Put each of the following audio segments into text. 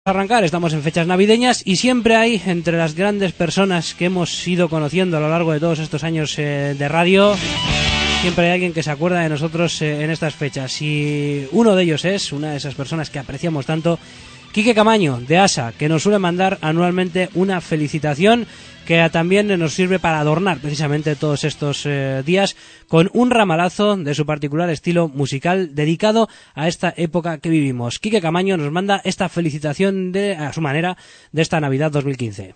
Arrancar, estamos en fechas navideñas y siempre hay entre las grandes personas que hemos ido conociendo a lo largo de todos estos años de radio, siempre hay alguien que se acuerda de nosotros en estas fechas, y uno de ellos es una de esas personas que apreciamos tanto, Quique Camaño de ASA, que nos suele mandar anualmente una felicitación que también nos sirve para adornar precisamente todos estos días con un ramalazo de su particular estilo musical dedicado a esta época que vivimos. Quique Camaño nos manda esta felicitación a su manera de esta Navidad 2015.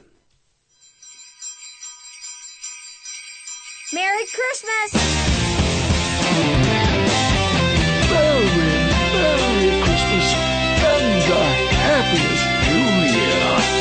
Merry Christmas! Merry Christmas and the happiest New Year.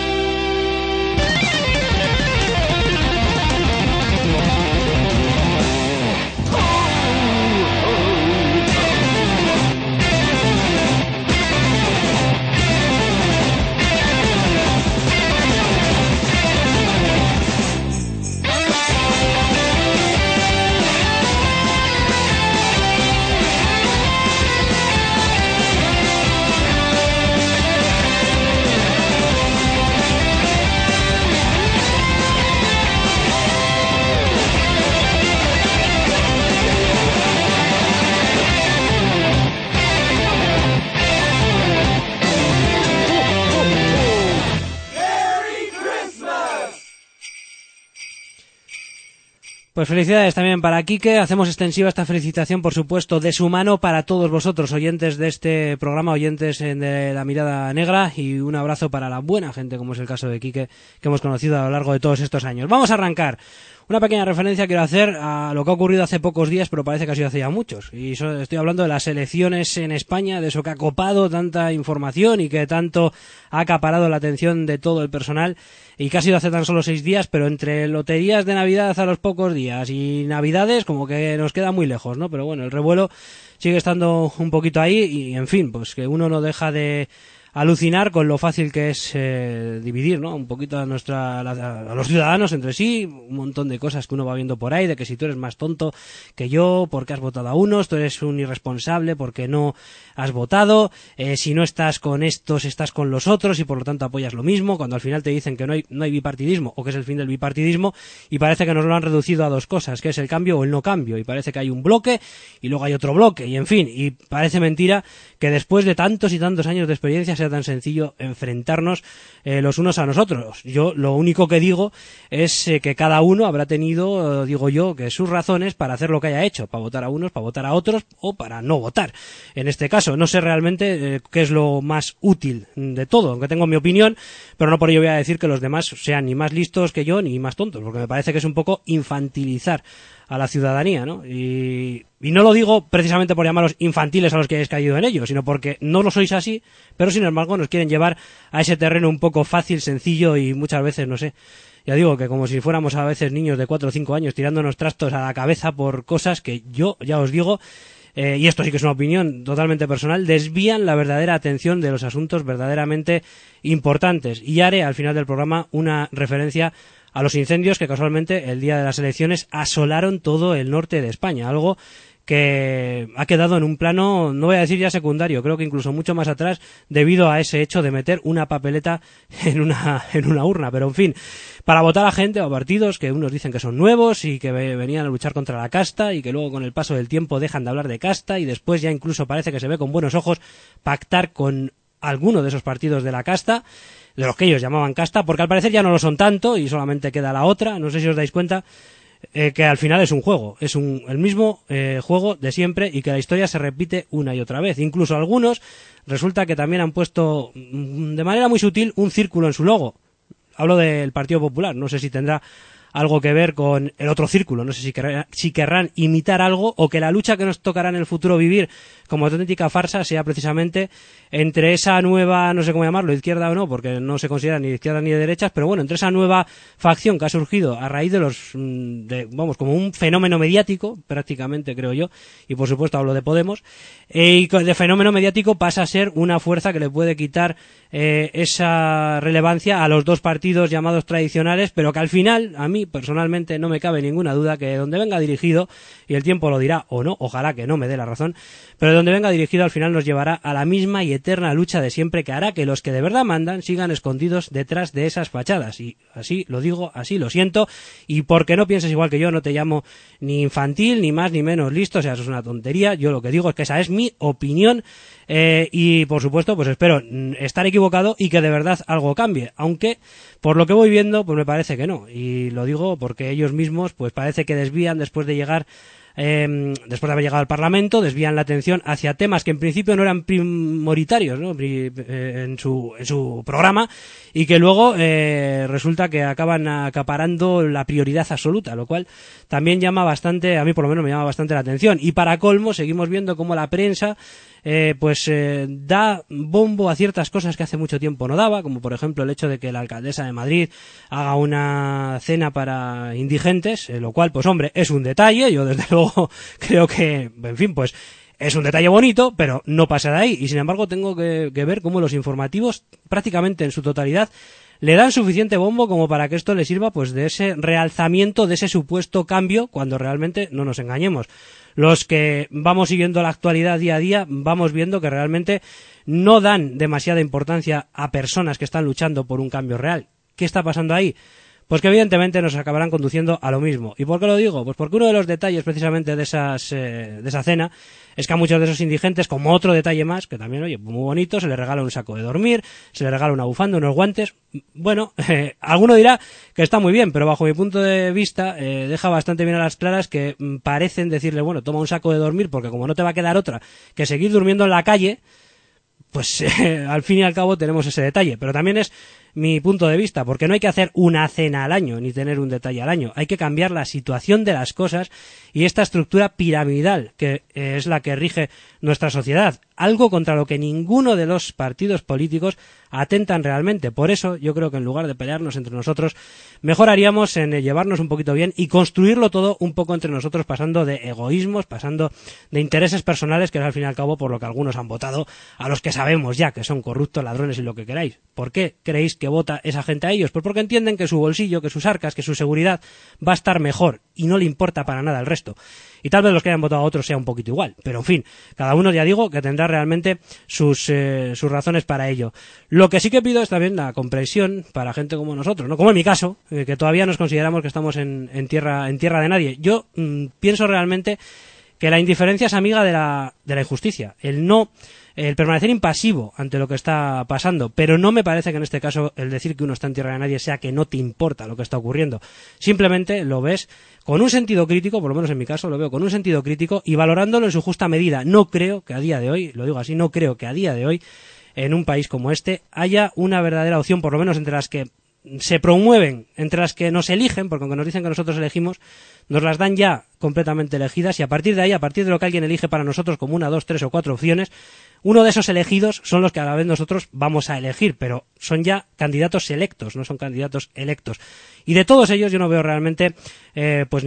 Pues felicidades también para Quique. Hacemos extensiva esta felicitación, por supuesto, de su mano para todos vosotros, oyentes de este programa, oyentes de La Mirada Negra, y un abrazo para la buena gente, como es el caso de Quique, que hemos conocido a lo largo de todos estos años. Vamos a arrancar. Una pequeña referencia quiero hacer a lo que ha ocurrido hace pocos días, pero parece que ha sido hace ya muchos. Y estoy hablando de las elecciones en España, de eso que ha copado tanta información y que tanto ha acaparado la atención de todo el personal, y que ha sido hace tan solo 6 días, pero entre loterías de Navidad a los pocos días y Navidades como que nos queda muy lejos, ¿no? Pero bueno, el revuelo sigue estando un poquito ahí y, en fin, pues que uno no deja de alucinar con lo fácil que es dividir, ¿no? Un poquito a los ciudadanos entre sí, un montón de cosas que uno va viendo por ahí, de que si tú eres más tonto que yo porque has votado a unos, tú eres un irresponsable porque no has votado, si no estás con estos estás con los otros y por lo tanto apoyas lo mismo, cuando al final te dicen que no hay bipartidismo o que es el fin del bipartidismo, y parece que nos lo han reducido a dos cosas, que es el cambio o el no cambio, y parece que hay un bloque y luego hay otro bloque, y en fin, y parece mentira que después de tantos y tantos años de experiencia sea tan sencillo enfrentarnos los unos a nosotros. Yo lo único que digo es que cada uno habrá tenido, digo yo, que sus razones para hacer lo que haya hecho, para votar a unos, para votar a otros o para no votar. En este caso, no sé realmente qué es lo más útil de todo, aunque tengo mi opinión, pero no por ello voy a decir que los demás sean ni más listos que yo ni más tontos, porque me parece que es un poco infantilizar a la ciudadanía, ¿no? Y no lo digo precisamente por llamaros infantiles a los que hayáis caído en ello, sino porque no lo sois así, pero sin embargo nos quieren llevar a ese terreno un poco fácil, sencillo y muchas veces, no sé, ya digo que como si fuéramos a veces niños de 4 o 5 años tirándonos trastos a la cabeza por cosas que yo, ya os digo, y esto sí que es una opinión totalmente personal, desvían la verdadera atención de los asuntos verdaderamente importantes. Y haré al final del programa una referencia a los incendios que casualmente el día de las elecciones asolaron todo el norte de España, algo que ha quedado en un plano, no voy a decir ya secundario, creo que incluso mucho más atrás, debido a ese hecho de meter una papeleta en una urna. Pero en fin, para votar a gente o a partidos que unos dicen que son nuevos y que venían a luchar contra la casta y que luego con el paso del tiempo dejan de hablar de casta y después ya incluso parece que se ve con buenos ojos pactar con alguno de esos partidos de la casta, de los que ellos llamaban casta, porque al parecer ya no lo son tanto y solamente queda la otra. No sé si os dais cuenta que al final es un juego, es el mismo juego de siempre y que la historia se repite una y otra vez. Incluso algunos resulta que también han puesto de manera muy sutil un círculo en su logo. Hablo del Partido Popular, no sé si tendrá algo que ver con el otro círculo, no sé si querrán imitar algo o que la lucha que nos tocará en el futuro vivir como auténtica farsa sea precisamente entre esa nueva, no sé cómo llamarlo, izquierda o no, porque no se considera ni de izquierda ni de derechas, pero bueno, entre esa nueva facción que ha surgido a raíz de vamos, como un fenómeno mediático, prácticamente creo yo, y por supuesto hablo de Podemos, y de fenómeno mediático pasa a ser una fuerza que le puede quitar esa relevancia a los dos partidos llamados tradicionales, pero que al final, a mí mí personalmente no me cabe ninguna duda que donde venga dirigido, y el tiempo lo dirá o no, ojalá que no me dé la razón, pero donde venga dirigido al final nos llevará a la misma y eterna lucha de siempre, que hará que los que de verdad mandan sigan escondidos detrás de esas fachadas. Y así lo digo, así lo siento, y porque no pienses igual que yo, no te llamo ni infantil, ni más ni menos listo, o sea, eso es una tontería. Yo lo que digo es que esa es mi opinión, y por supuesto pues espero estar equivocado y que de verdad algo cambie, aunque por lo que voy viendo pues me parece que no, y lo digo porque ellos mismos pues parece que desvían después de haber llegado al Parlamento, desvían la atención hacia temas que en principio no eran prioritarios, ¿no? en su programa, y que luego resulta que acaban acaparando la prioridad absoluta, lo cual también llama bastante, a mí por lo menos me llama bastante la atención. Y para colmo seguimos viendo cómo la prensa da bombo a ciertas cosas que hace mucho tiempo no daba, como por ejemplo el hecho de que la alcaldesa de Madrid haga una cena para indigentes, lo cual pues hombre es un detalle. Yo desde luego creo que, en fin, pues es un detalle bonito, pero no pasa de ahí. Y sin embargo tengo que ver cómo los informativos prácticamente en su totalidad le dan suficiente bombo como para que esto le sirva pues de ese realzamiento, de ese supuesto cambio, cuando realmente, no nos engañemos, los que vamos siguiendo la actualidad día a día vamos viendo que realmente no dan demasiada importancia a personas que están luchando por un cambio real. ¿Qué está pasando ahí? Pues que evidentemente nos acabarán conduciendo a lo mismo. ¿Y por qué lo digo? Pues porque uno de los detalles precisamente de esa cena es que a muchos de esos indigentes, como otro detalle más, que también, oye, muy bonito, se les regala un saco de dormir, se les regala una bufanda, unos guantes. Bueno, alguno dirá que está muy bien, pero bajo mi punto de vista deja bastante bien a las claras que parecen decirle, bueno, toma un saco de dormir porque como no te va a quedar otra que seguir durmiendo en la calle, pues al fin y al cabo tenemos ese detalle. Pero también es mi punto de vista, porque no hay que hacer una cena al año ni tener un detalle al año, hay que cambiar la situación de las cosas y esta estructura piramidal que es la que rige nuestra sociedad, algo contra lo que ninguno de los partidos políticos atentan realmente. Por eso yo creo que en lugar de pelearnos entre nosotros, mejor haríamos en llevarnos un poquito bien y construirlo todo un poco entre nosotros, pasando de egoísmos, pasando de intereses personales, que es al fin y al cabo por lo que algunos han votado a los que sabemos ya que son corruptos, ladrones y lo que queráis. ¿Por qué creéis que vota esa gente a ellos? Pues porque entienden que su bolsillo, que sus arcas, que su seguridad va a estar mejor y no le importa para nada el resto. Y tal vez los que hayan votado a otros sea un poquito igual, pero en fin, cada uno ya digo que tendrá realmente sus razones para ello. Lo que sí que pido es también la comprensión para gente como nosotros, ¿no? Como en mi caso, que todavía nos consideramos que estamos en tierra de nadie. Yo pienso realmente que la indiferencia es amiga de la injusticia, el permanecer impasivo ante lo que está pasando, pero no me parece que en este caso el decir que uno está en tierra de nadie sea que no te importa lo que está ocurriendo. Simplemente lo ves con un sentido crítico, por lo menos en mi caso lo veo con un sentido crítico y valorándolo en su justa medida. No creo que a día de hoy, lo digo así, no creo que a día de hoy en un país como este haya una verdadera opción, por lo menos entre las que se promueven, entre las que nos eligen, porque aunque nos dicen que nosotros elegimos, nos las dan ya completamente elegidas, y a partir de ahí, a partir de lo que alguien elige para nosotros como 1, 2, 3 o 4 opciones, uno de esos elegidos son los que a la vez nosotros vamos a elegir, pero son ya candidatos selectos, no son candidatos electos. Y de todos ellos yo no veo realmente pues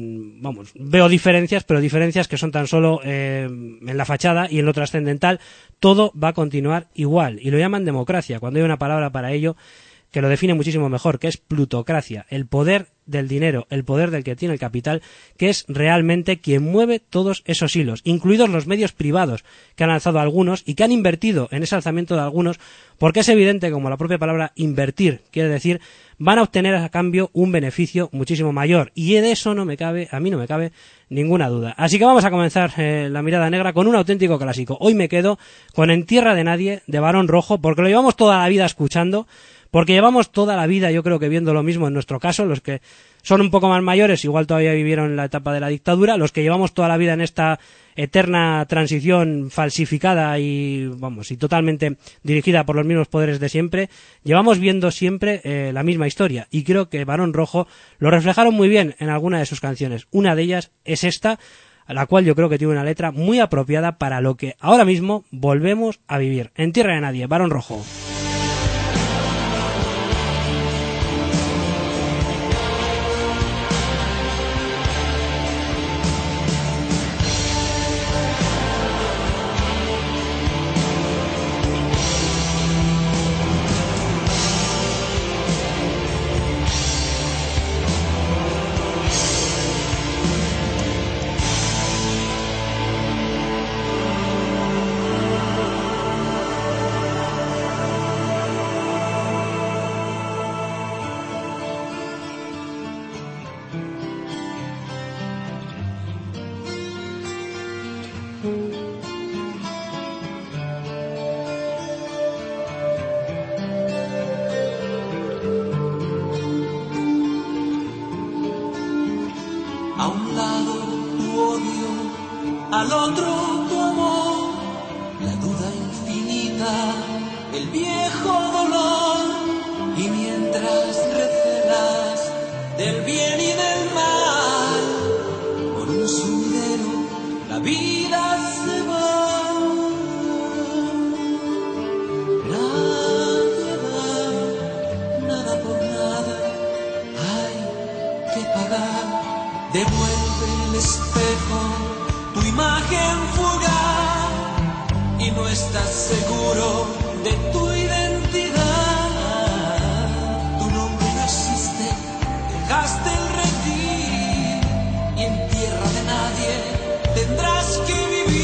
veo diferencias, pero diferencias que son tan solo en la fachada y en lo trascendental. Todo va a continuar igual, y lo llaman democracia, cuando hay una palabra para ello que lo define muchísimo mejor, que es plutocracia, el poder del dinero, el poder del que tiene el capital, que es realmente quien mueve todos esos hilos, incluidos los medios privados que han lanzado algunos y que han invertido en ese alzamiento de algunos, porque es evidente, como la propia palabra invertir quiere decir, van a obtener a cambio un beneficio muchísimo mayor, y de eso a mí no me cabe ninguna duda. Así que vamos a comenzar la mirada negra con un auténtico clásico. Hoy me quedo con En tierra de nadie, de Barón Rojo, porque lo llevamos toda la vida escuchando, porque llevamos toda la vida, yo creo que viendo lo mismo en nuestro caso, los que son un poco más mayores, igual todavía vivieron la etapa de la dictadura, los que llevamos toda la vida en esta eterna transición falsificada y totalmente dirigida por los mismos poderes de siempre, llevamos viendo siempre la misma historia, y creo que Barón Rojo lo reflejaron muy bien en alguna de sus canciones. Una de ellas es esta, a la cual yo creo que tiene una letra muy apropiada para lo que ahora mismo volvemos a vivir. En tierra de nadie, Barón Rojo. al otro tu amor, la duda infinita, el viejo dolor, y mientras recelas del bien y del mal, por un sendero la vida se va. Nadie da nada por nada, hay que pagar. Devuelve el espejo, tu imagen fugaz, y no estás seguro de tu identidad. Tu nombre no existe, dejaste el redil, y en tierra de nadie tendrás que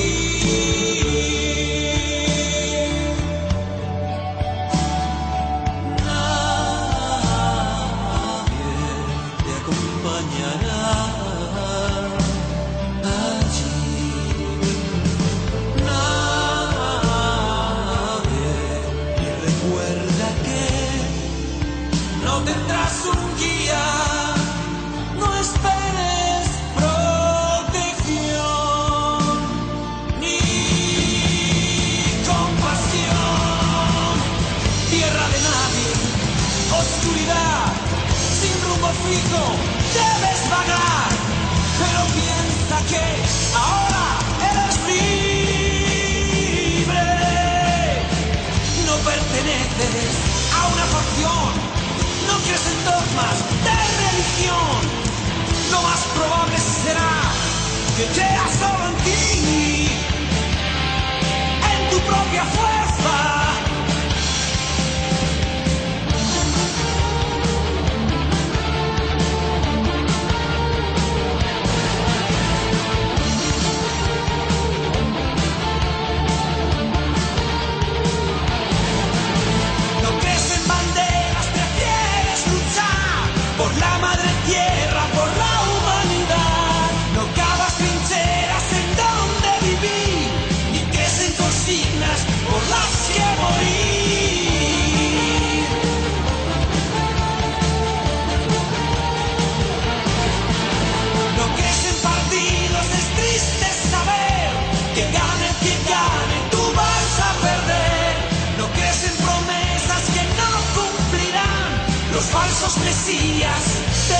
vivir. Nadie te acompañará allí. Nadie. Y recuerda que no tendrás un guía, no esperes protección ni compasión. Tierra de nadie, oscuridad, sin rumbo fijo, debes vagar, pero piensa que ahora eres libre. No perteneces a una facción, no crees en dogmas de religión. Lo más probable será que creas solo en ti, en tu propia fuerza. No crees en banderas, prefieres luchar por la madre tierra, por la humanidad. No cavas trincheras en donde vivir, ni crees en consignas por las que morir. No crees en partidos, es triste saber que gane quien gane, tú vas a perder. No crees en promesas que no cumplirán, los falsos mesías te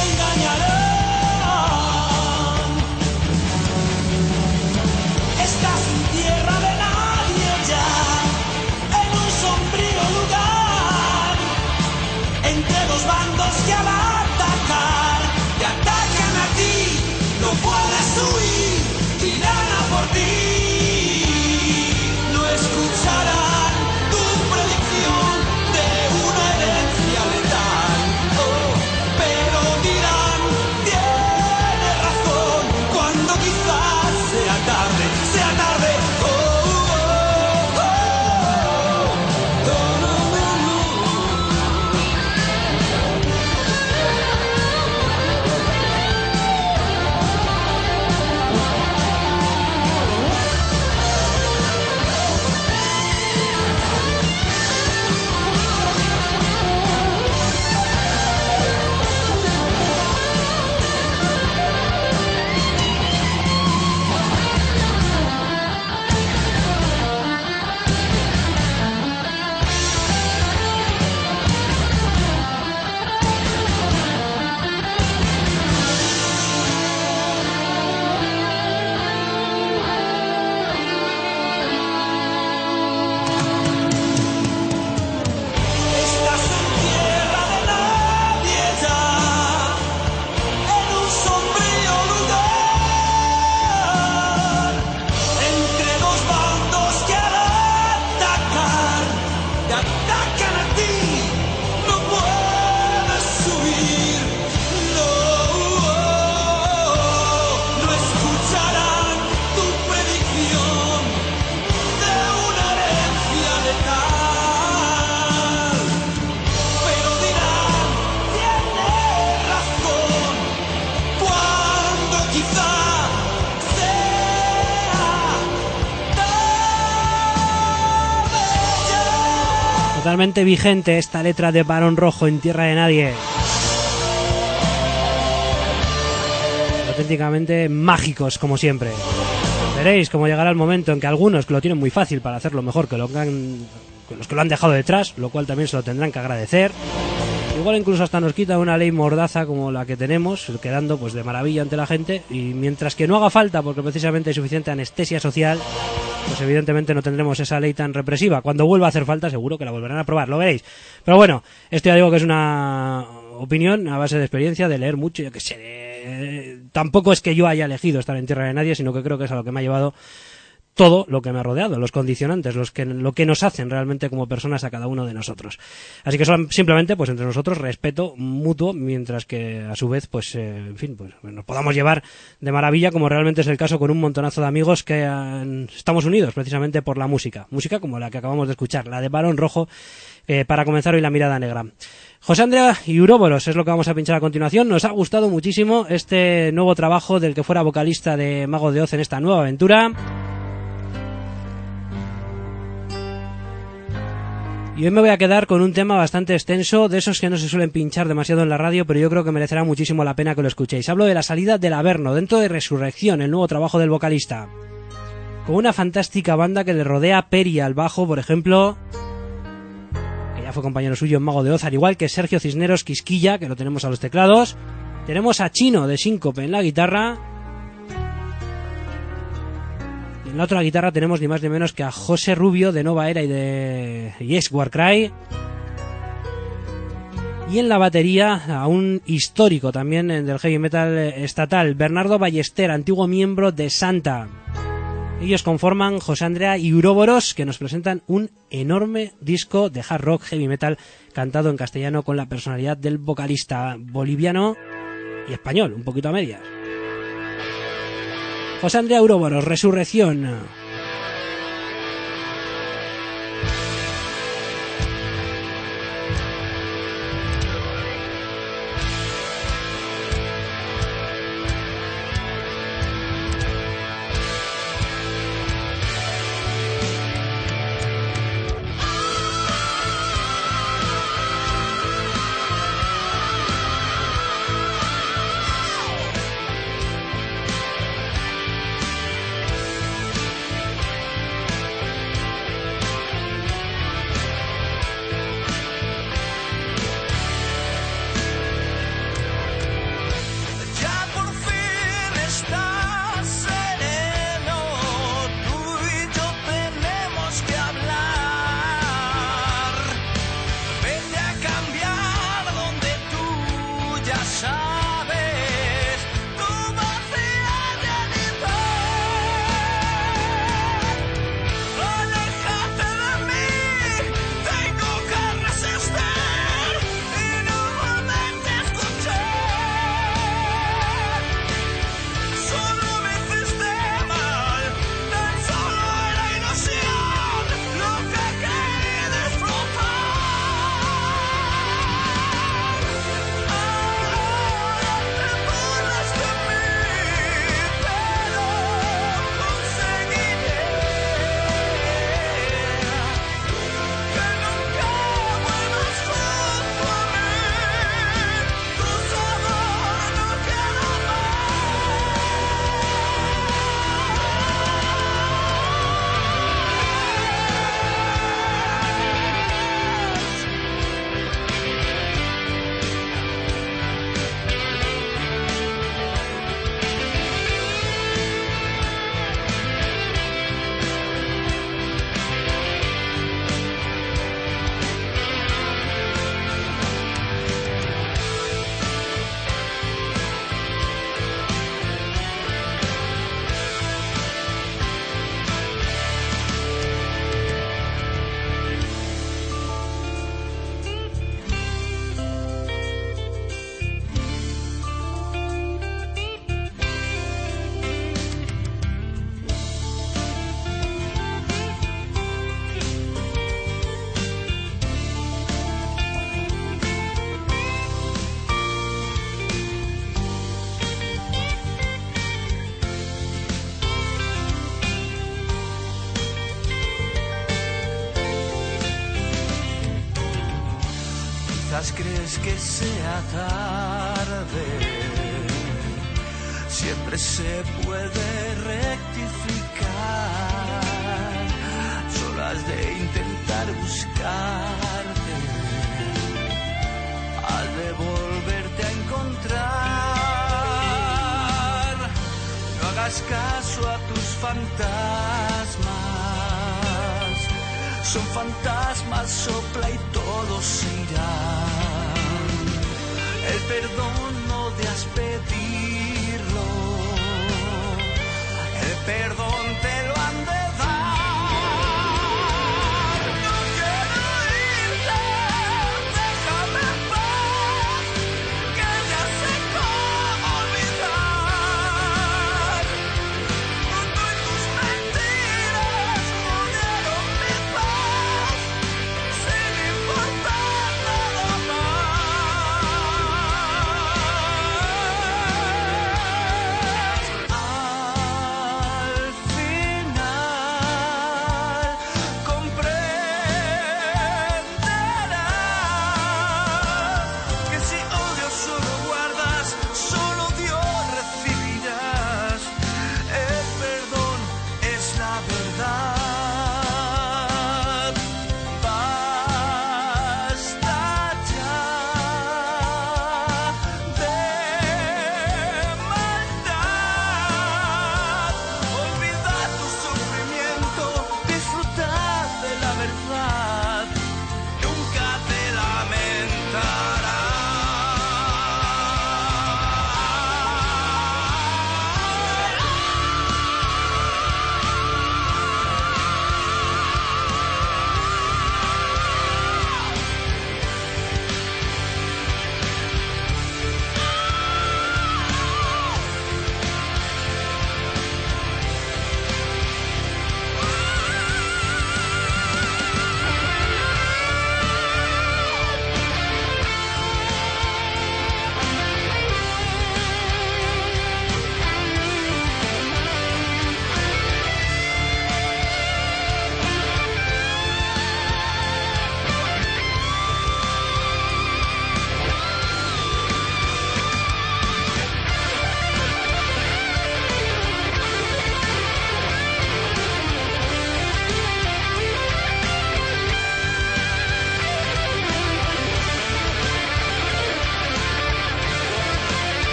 engañarán. Estás en tierra de nadie ya, en un sombrío lugar, entre dos bandos que al atacar te atacan a ti. No puedes huir, irán a por ti. No escucharán tu predicción de una herencia letal. Oh, pero dirán, tienes razón, cuando quizás sea tarde, sea tarde. Oh, oh, oh, oh, no, no, no. Estás en tierra de nadie ya, en un sombrío lugar, entre dos bandos que al atacar te atacan a ti. No puedes subir, no, no escucharán tu predicción de una herencia letal, pero dirán, tienes razón, cuando quizá sea tarde ya. Totalmente vigente esta letra de Barón Rojo en Tierra de Nadie. Auténticamente mágicos, como siempre. Veréis cómo llegará el momento en que algunos que lo tienen muy fácil para hacerlo mejor que los que lo han dejado detrás, lo cual también se lo tendrán que agradecer. Igual incluso hasta nos quita una ley mordaza como la que tenemos, quedando pues de maravilla ante la gente, y mientras que no haga falta, porque precisamente hay suficiente anestesia social, pues evidentemente no tendremos esa ley tan represiva. Cuando vuelva a hacer falta seguro que la volverán a aprobar, lo veréis. Pero bueno, esto ya digo que es una opinión a base de experiencia, de leer mucho, yo que sé, tampoco es que yo haya elegido estar en tierra de nadie, sino que creo que es a lo que me ha llevado todo lo que me ha rodeado, los condicionantes, lo que nos hacen realmente como personas a cada uno de nosotros. Así que simplemente, pues entre nosotros, respeto mutuo, mientras que a su vez, pues, en fin, pues nos podamos llevar de maravilla, como realmente es el caso con un montonazo de amigos que estamos unidos precisamente por la música como la que acabamos de escuchar, la de Barón Rojo, para comenzar hoy la mirada negra. José Andrea y Uroboros es lo que vamos a pinchar a continuación. Nos ha gustado muchísimo este nuevo trabajo del que fuera vocalista de Mago de Oz en esta nueva aventura. Y hoy me voy a quedar con un tema bastante extenso, de esos que no se suelen pinchar demasiado en la radio, pero yo creo que merecerá muchísimo la pena que lo escuchéis. Hablo de la salida del Averno, dentro de Resurrección, el nuevo trabajo del vocalista. Con una fantástica banda que le rodea, Peri al bajo, por ejemplo, que ya fue compañero suyo en Mago de Oz, al igual que Sergio Cisneros Quisquilla, que lo tenemos a los teclados. Tenemos a Chino de Síncope en la guitarra. En la otra guitarra tenemos ni más ni menos que a José Rubio de Nova Era y de Yes Warcry. Y en la batería a un histórico también del heavy metal estatal, Bernardo Ballester, antiguo miembro de Santa. Ellos conforman José Andrea y Uroboros, que nos presentan un enorme disco de hard rock heavy metal cantado en castellano con la personalidad del vocalista boliviano y español, un poquito a medias. José Andrea Uroboros, Resurrección. Crees que sea tarde, siempre se puede rectificar, solo has de intentar buscarte, has de volverte a encontrar. No hagas caso a tus fantasmas, son fantasmas, sopla y todos se irán. El perdón no debes pedirlo, el perdón te lo han de dar. No quiero irte, déjame en paz, que ya sé cómo olvidar. Tú y tus mentiras jodieron mi paz, sin importar nada más. Al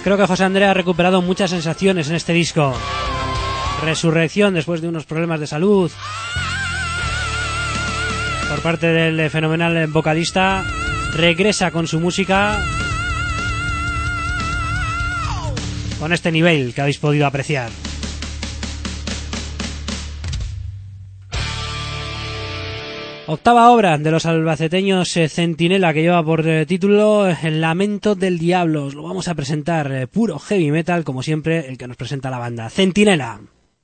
creo que José Andrés ha recuperado muchas sensaciones en este disco. Resurrección después de unos problemas de salud por parte del fenomenal vocalista. Regresa con su música con este nivel que habéis podido apreciar. Octava obra de los albaceteños Centinela, que lleva por título El lamento del diablo. Os lo vamos a presentar puro heavy metal, como siempre, el que nos presenta la banda. Centinela.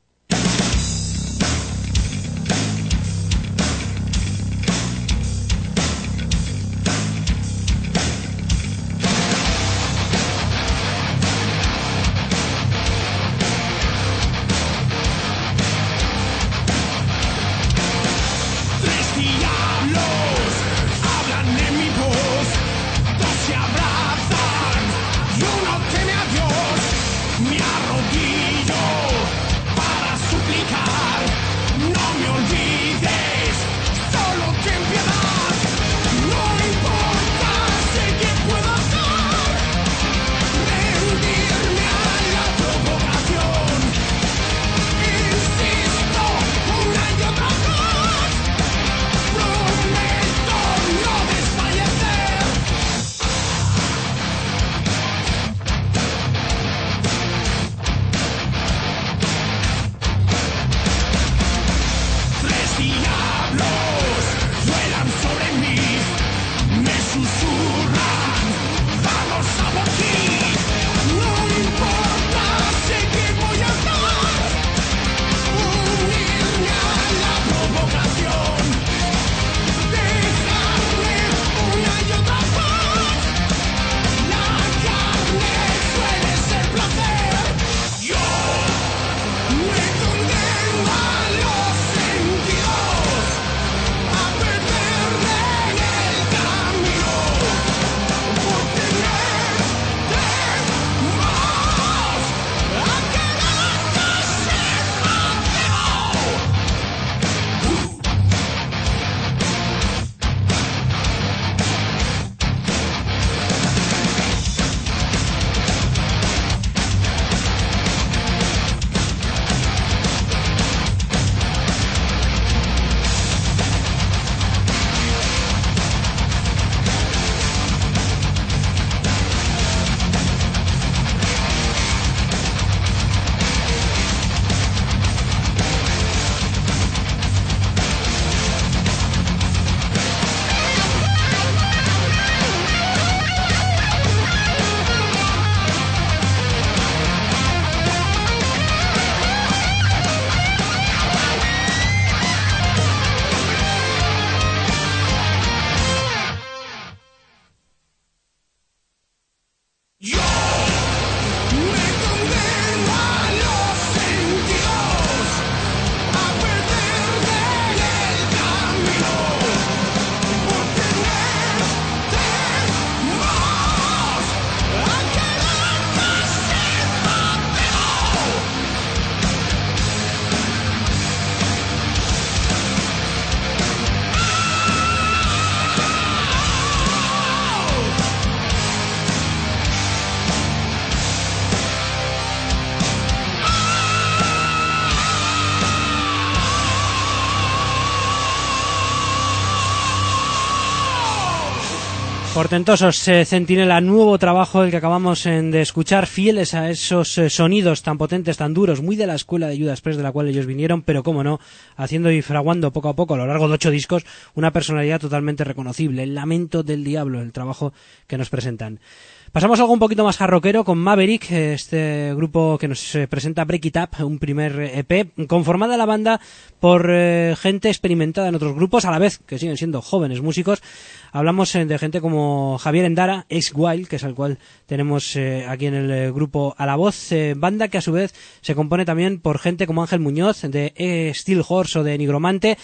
Portentosos Centinela, nuevo trabajo el que acabamos de escuchar, fieles a esos sonidos tan potentes, tan duros, muy de la escuela de Judas Priest de la cual ellos vinieron, pero cómo no, haciendo y fraguando poco a poco a lo largo de 8 discos una personalidad totalmente reconocible. El lamento del diablo, el trabajo que nos presentan. Pasamos a algo un poquito más jarroquero con Maverick, este grupo que nos presenta Break It Up, un primer EP, conformada la banda por gente experimentada en otros grupos, a la vez que siguen siendo jóvenes músicos. Hablamos de gente como Javier Endara, ex Wild, que es el cual tenemos aquí en el grupo a la voz, banda que a su vez se compone también por gente como Ángel Muñoz, de Steel Horse o de Nigromante.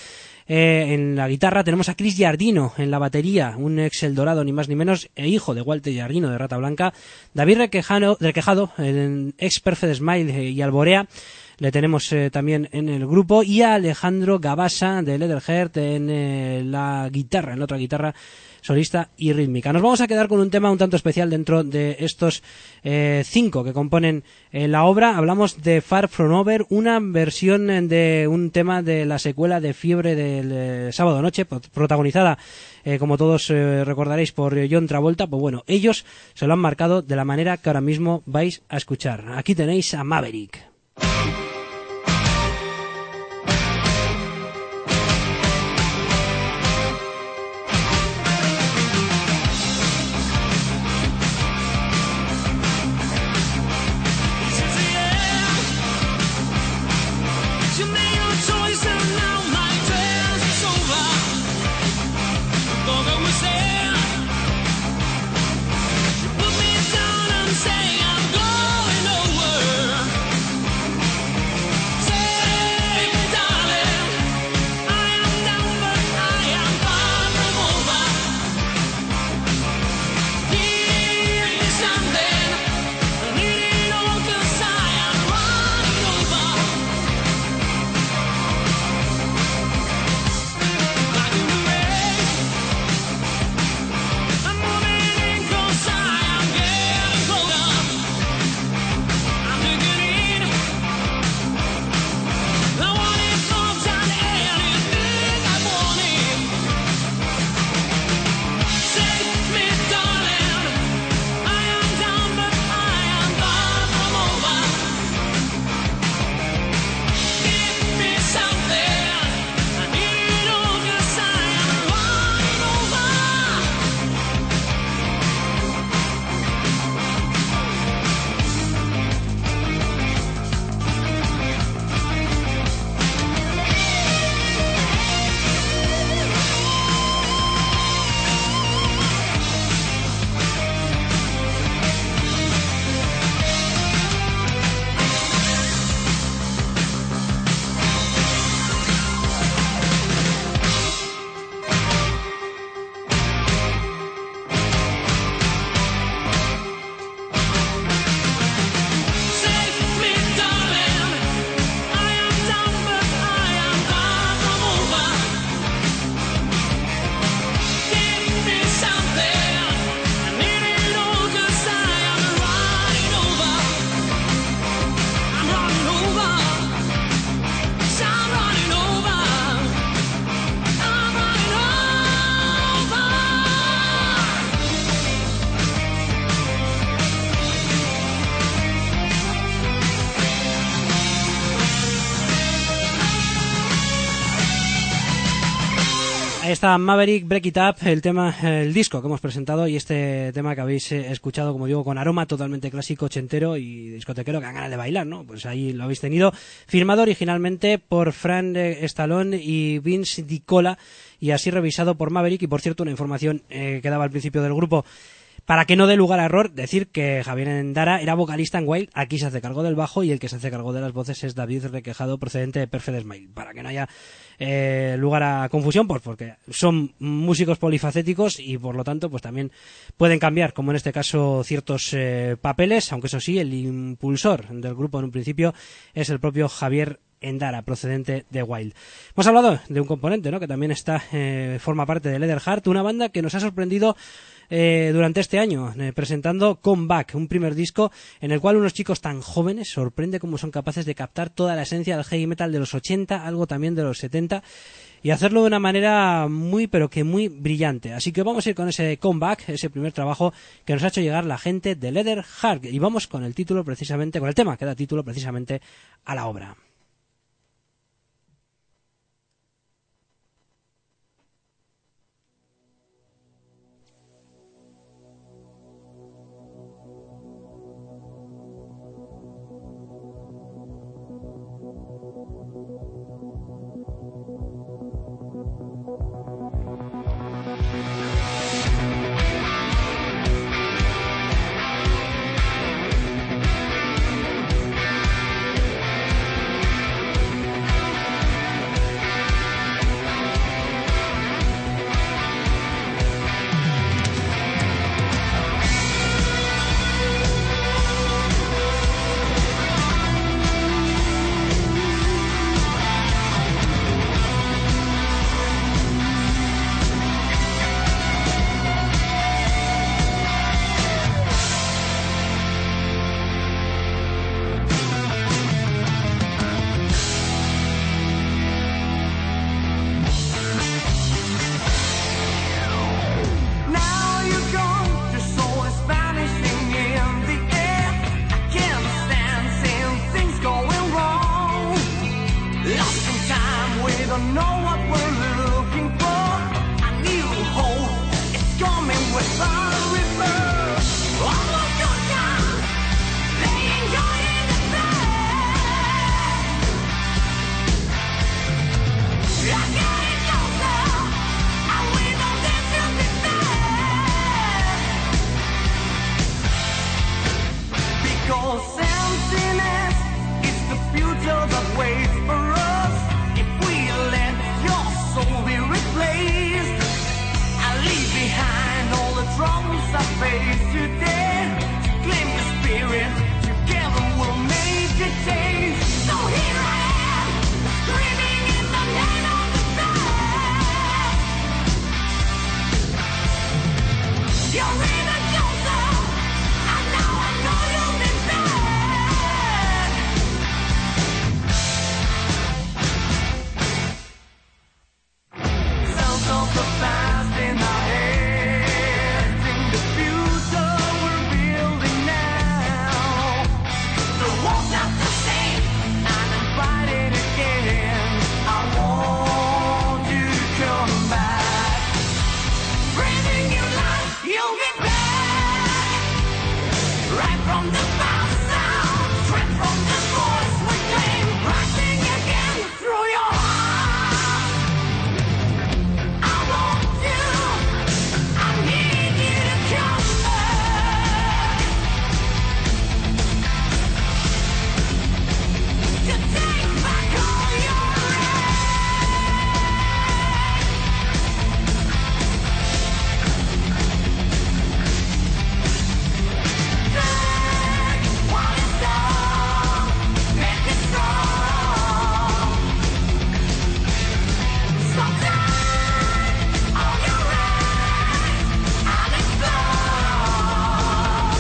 En la guitarra tenemos a Chris Giardino, en la batería, un ex El Dorado ni más ni menos, e hijo de Walter Giardino de Rata Blanca, David Requejado, ex Perfect Smile y Alborea, le tenemos también en el grupo, y a Alejandro Gabasa de Leatherheart en la guitarra, en la otra guitarra solista y rítmica. Nos vamos a quedar con un tema un tanto especial dentro de estos 5 que componen la obra. Hablamos de Far From Over, una versión de un tema de la secuela de Fiebre del sábado noche, protagonizada, como todos recordaréis, por John Travolta. Pues bueno, ellos se lo han marcado de la manera que ahora mismo vais a escuchar. Aquí tenéis a Maverick. Ahí está Maverick, Break It Up, el tema, el disco que hemos presentado, y este tema que habéis escuchado, como digo, con aroma totalmente clásico, ochentero y discotequero, que dan ganas de bailar, ¿no? Pues ahí lo habéis tenido, firmado originalmente por Frank Stallone y Vince DiCola, y así revisado por Maverick. Y por cierto, una información que daba al principio del grupo, para que no dé lugar a error, decir que Javier Endara era vocalista en Wild. Aquí se hace cargo del bajo y el que se hace cargo de las voces es David Requejado, procedente de Perfect Smile. Para que no haya lugar a confusión, pues porque son músicos polifacéticos y por lo tanto pues también pueden cambiar, como en este caso, ciertos papeles, aunque eso sí, el impulsor del grupo en un principio es el propio Javier Endara, procedente de Wild. Hemos hablado de un componente, ¿no?, que también está forma parte de Leatherheart, una banda que nos ha sorprendido durante este año, presentando Comeback, un primer disco en el cual unos chicos tan jóvenes sorprende cómo son capaces de captar toda la esencia del heavy metal de los 80, algo también de los 70, y hacerlo de una manera muy, pero que muy brillante. Así que vamos a ir con ese Comeback, ese primer trabajo que nos ha hecho llegar la gente de Leatherheart, y vamos con el título precisamente, con el tema que da título precisamente a la obra. don't know what we're looking for. A new hope is coming without reverse. All of your time, laying your in the bed. I got it closer, and we know this will be bad. Because emptiness is the future that waits for us. If we let your soul be replaced, I leave behind all the troubles I face today. To claim the spirit, together we'll make a change. So here I am, screaming in the name of the bad. You're even closer, and now I know you'll be bad. Sounds of the past in our head, in the future we're building now. The world's not the same, and I'm fighting again. I want you to come back. Breathing new life, you'll be back. Right from the past sound, straight from the voice we claim, rising again through your heart. I want you, I need you to come back. To take back all your take what is done, make it strong. Sometimes all your right and explode.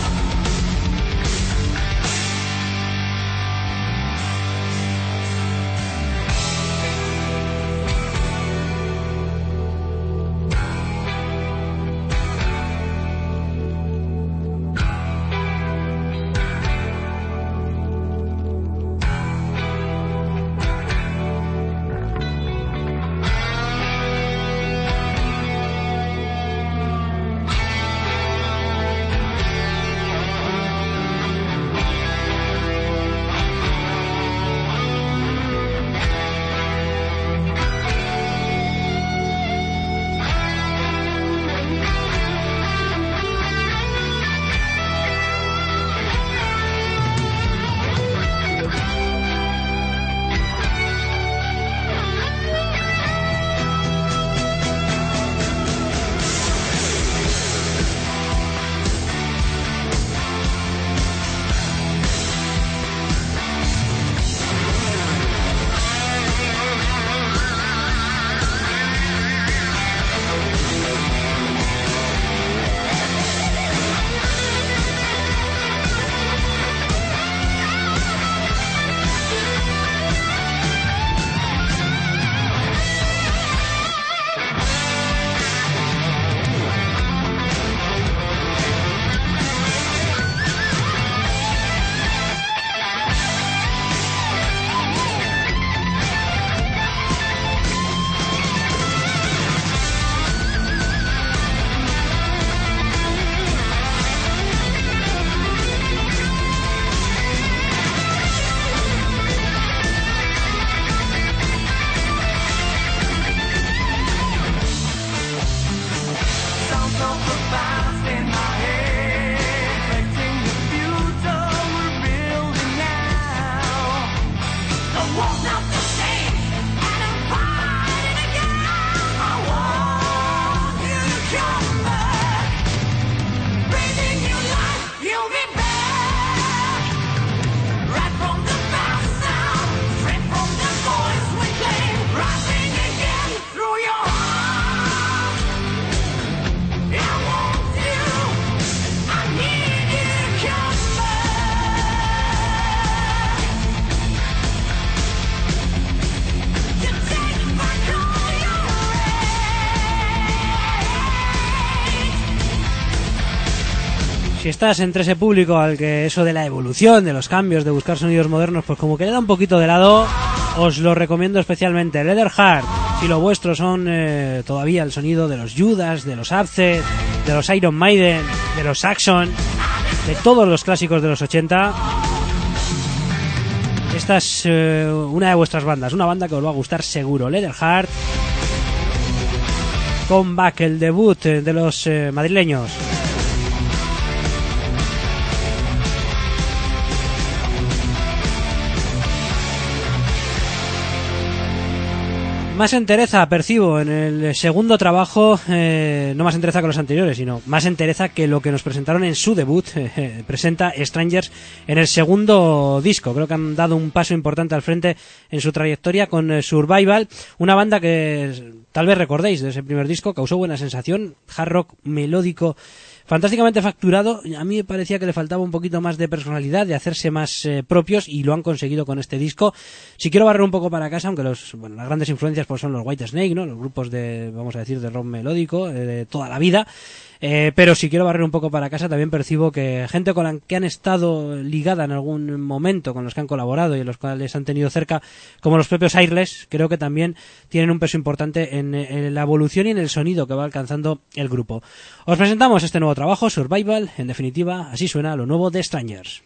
Sounds of the past in my head, reflecting the future we're building now. The world's not the same, and I'm fighting again. I want you to come back. Breathing new life, you'll be back. Right from the past sound, straight from the voice we claim, rising again through your heart. I want you, I need you to come back. To take back all your rights. Si estás entre ese público al que eso de la evolución, de los cambios, de buscar sonidos modernos, pues como que le da un poquito de lado, os lo recomiendo especialmente. Leatherheart, si lo vuestro son todavía el sonido de los Judas, de los Absent, de los Iron Maiden, de los Saxon, de todos los clásicos de los 80, esta es una de vuestras bandas, una banda que os va a gustar seguro. Leatherheart, Comeback, el debut de los madrileños. Más entereza percibo en el segundo trabajo, no más entereza que los anteriores, sino más entereza que lo que nos presentaron en su debut. Presenta Strangers en el segundo disco. Creo que han dado un paso importante al frente en su trayectoria con Survival, una banda que tal vez recordéis de ese primer disco, causó buena sensación, hard rock melódico, fantásticamente facturado. A mí me parecía que le faltaba un poquito más de personalidad, de hacerse más propios, y lo han conseguido con este disco. Si quiero barrer un poco para casa, aunque las grandes influencias pues son los Whitesnake, ¿no? Los grupos de, vamos a decir, de rock melódico de toda la vida. Pero si quiero barrer un poco para casa, también percibo que gente con la que han estado ligada en algún momento, con los que han colaborado y en los cuales han tenido cerca, como los propios Airless, creo que también tienen un peso importante en la evolución y en el sonido que va alcanzando el grupo. Os presentamos este nuevo trabajo, Survival. En definitiva, así suena lo nuevo de Strangers.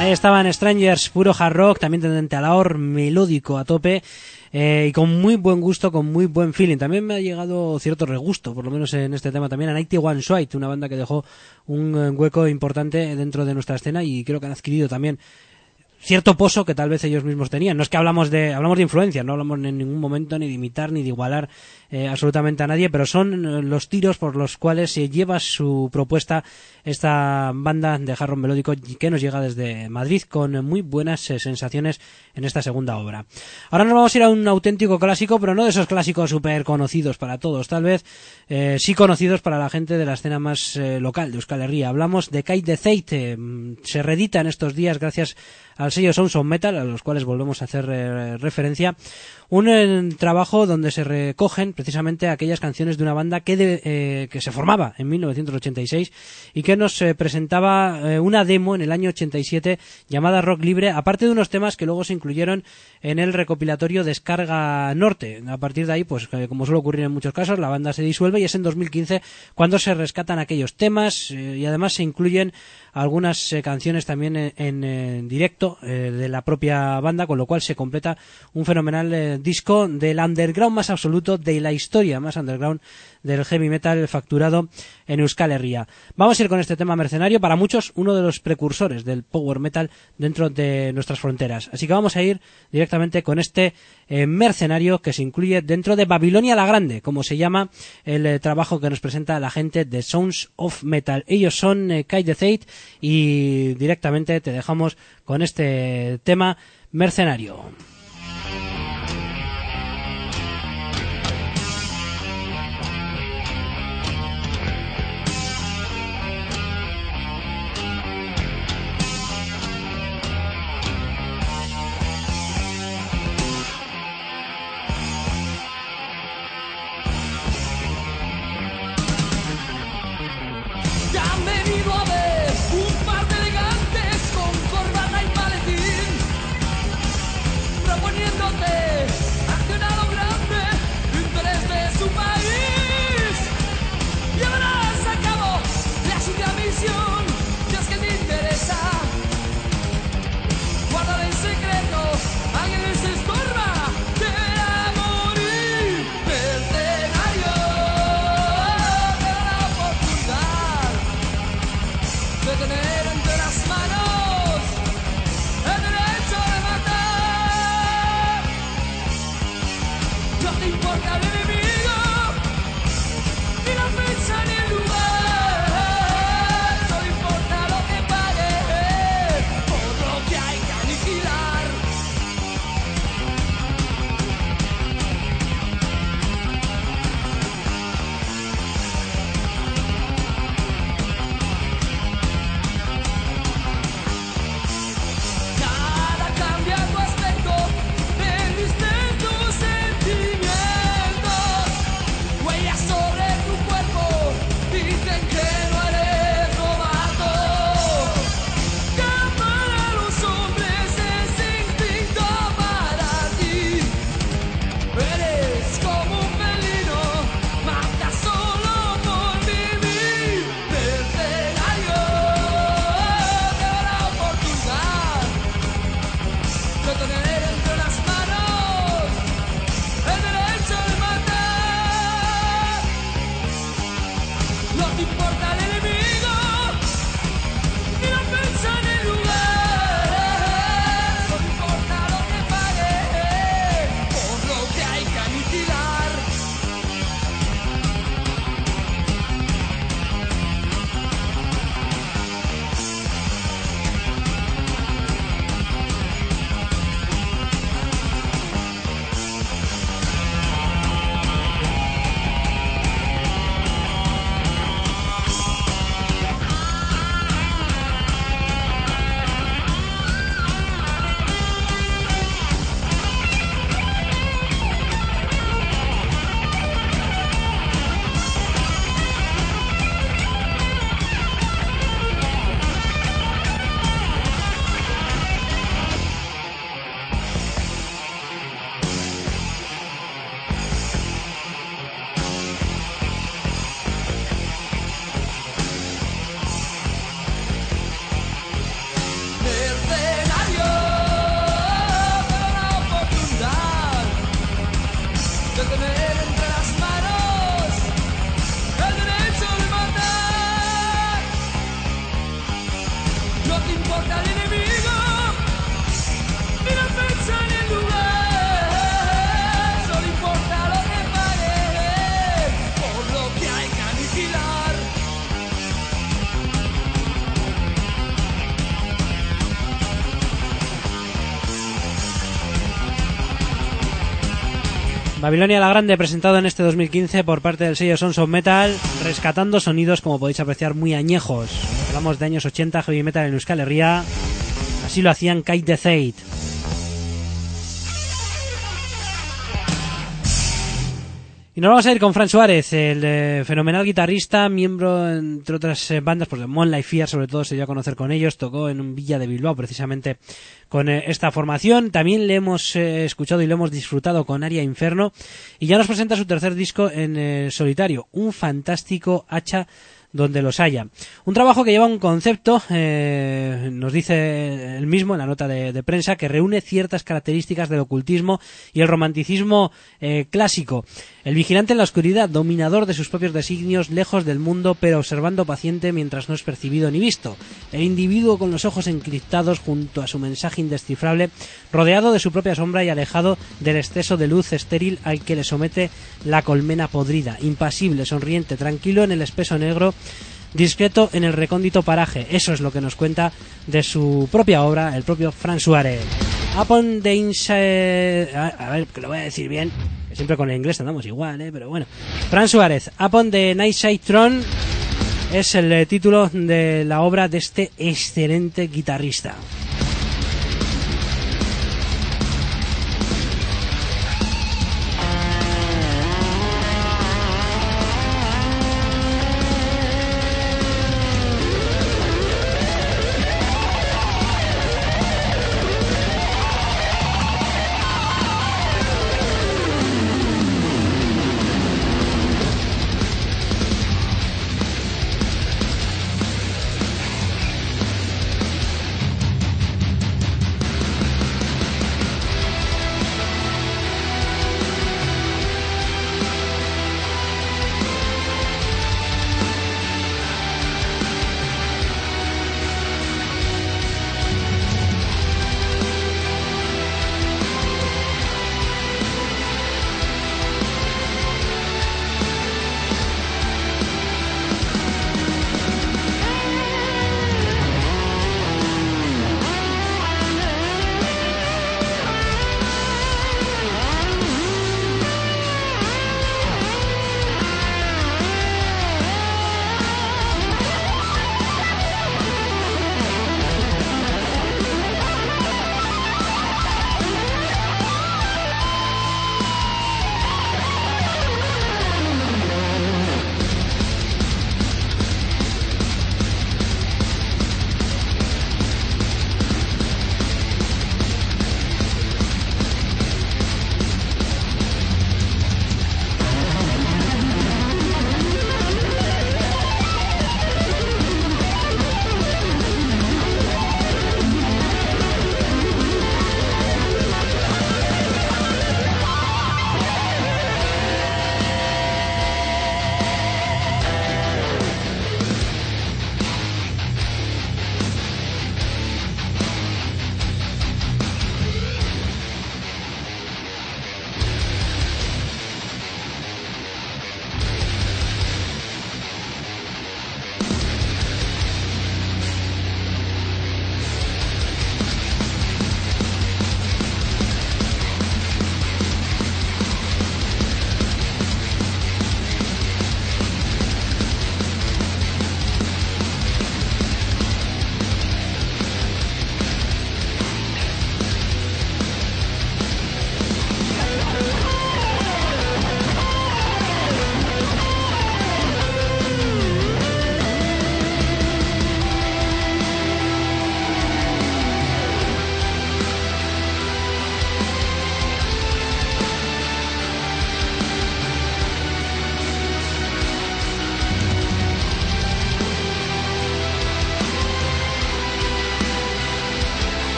Ahí estaban Strangers, puro hard rock, también tendente al ahor, melódico a tope. Y con muy buen gusto, con muy buen feeling. También me ha llegado cierto regusto, por lo menos en este tema también, a 91 Swipe, una banda que dejó un hueco importante dentro de nuestra escena y creo que han adquirido también cierto pozo que tal vez ellos mismos tenían. No es que hablamos de influencia, no hablamos en ningún momento ni de imitar ni de igualar absolutamente a nadie, pero son los tiros por los cuales se lleva su propuesta esta banda de hard rock melódico que nos llega desde Madrid con muy buenas sensaciones en esta segunda obra. Ahora nos vamos a ir a un auténtico clásico, pero no de esos clásicos súper conocidos para todos, tal vez sí conocidos para la gente de la escena más local de Euskal Herria. Hablamos de Kite the Fate, se reedita en estos días gracias al sello Sounds of Metal, a los cuales volvemos a hacer referencia, un trabajo donde se recogen precisamente aquellas canciones de una banda que se formaba en 1986 y que nos presentaba una demo en el año 87 llamada Rock Libre, aparte de unos temas que luego se incluyeron en el recopilatorio Descarga Norte. A partir de ahí, pues como suele ocurrir en muchos casos, la banda se disuelve y es en 2015 cuando se rescatan aquellos temas y además se incluyen algunas canciones también en directo de la propia banda, con lo cual se completa un fenomenal disco del underground más absoluto, de la historia más underground del heavy metal facturado en Euskal Herria. Vamos a ir con este tema Mercenario, para muchos uno de los precursores del power metal dentro de nuestras fronteras. Así que vamos a ir directamente con este Mercenario que se incluye dentro de Babilonia la Grande, como se llama el trabajo que nos presenta la gente de Sounds of Metal. Ellos son Kite the Fate y directamente te dejamos con este tema Mercenario. Ya han venido a ver un par de elegantes con corbata y maletín, proponiéndote acción a lo grande, interés de su país. Llevarás a cabo la suya misión, si es que te interesa. Guardar en secreto, alguien les estorba, te hará morir. Mercenario, te da la oportunidad de tener entre las manos el derecho de matar. No te importa el enemigo, ni la fecha ni el lugar, solo importa lo que pague por lo que hay que aniquilar. Nada cambia tu aspecto, vendiste tus sentimientos. tener entre las manos el derecho de matar. No te importa el enemigo, ni la fecha ni el lugar, solo importa lo que pagues por lo que hay que aniquilar. Babilonia la Grande, presentado en este 2015 por parte del sello Sons of Metal, rescatando sonidos, como podéis apreciar, muy añejos. Hablamos de años 80, heavy metal en Euskal Herria. Así lo hacían Kite the Fate. Y nos vamos a ir con Fran Suárez, el fenomenal guitarrista, miembro, entre otras bandas, pues de Mon Life Fear, sobre todo se dio a conocer con ellos, tocó en un Villa de Bilbao precisamente con esta formación. También le hemos escuchado y lo hemos disfrutado con Aria Inferno, y ya nos presenta su tercer disco en solitario, un fantástico hacha donde los haya. Un trabajo que lleva un concepto, nos dice él mismo en la nota de prensa, que reúne ciertas características del ocultismo y el romanticismo clásico. El vigilante en la oscuridad, dominador de sus propios designios, lejos del mundo, pero observando paciente mientras no es percibido ni visto. El individuo con los ojos encriptados junto a su mensaje indescifrable, rodeado de su propia sombra y alejado del exceso de luz estéril al que le somete la colmena podrida. Impasible, sonriente, tranquilo en el espeso negro, discreto en el recóndito paraje. Eso es lo que nos cuenta de su propia obra el propio Fran Suárez. Upon the Inside... A ver, que lo voy a decir bien, que siempre con el inglés andamos igual, pero bueno. Fran Suárez, Upon the Nightside Throne, es el título de la obra de este excelente guitarrista.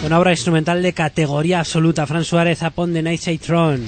Una obra instrumental de categoría absoluta. Fran Suárez, Upon the Nightside Throne.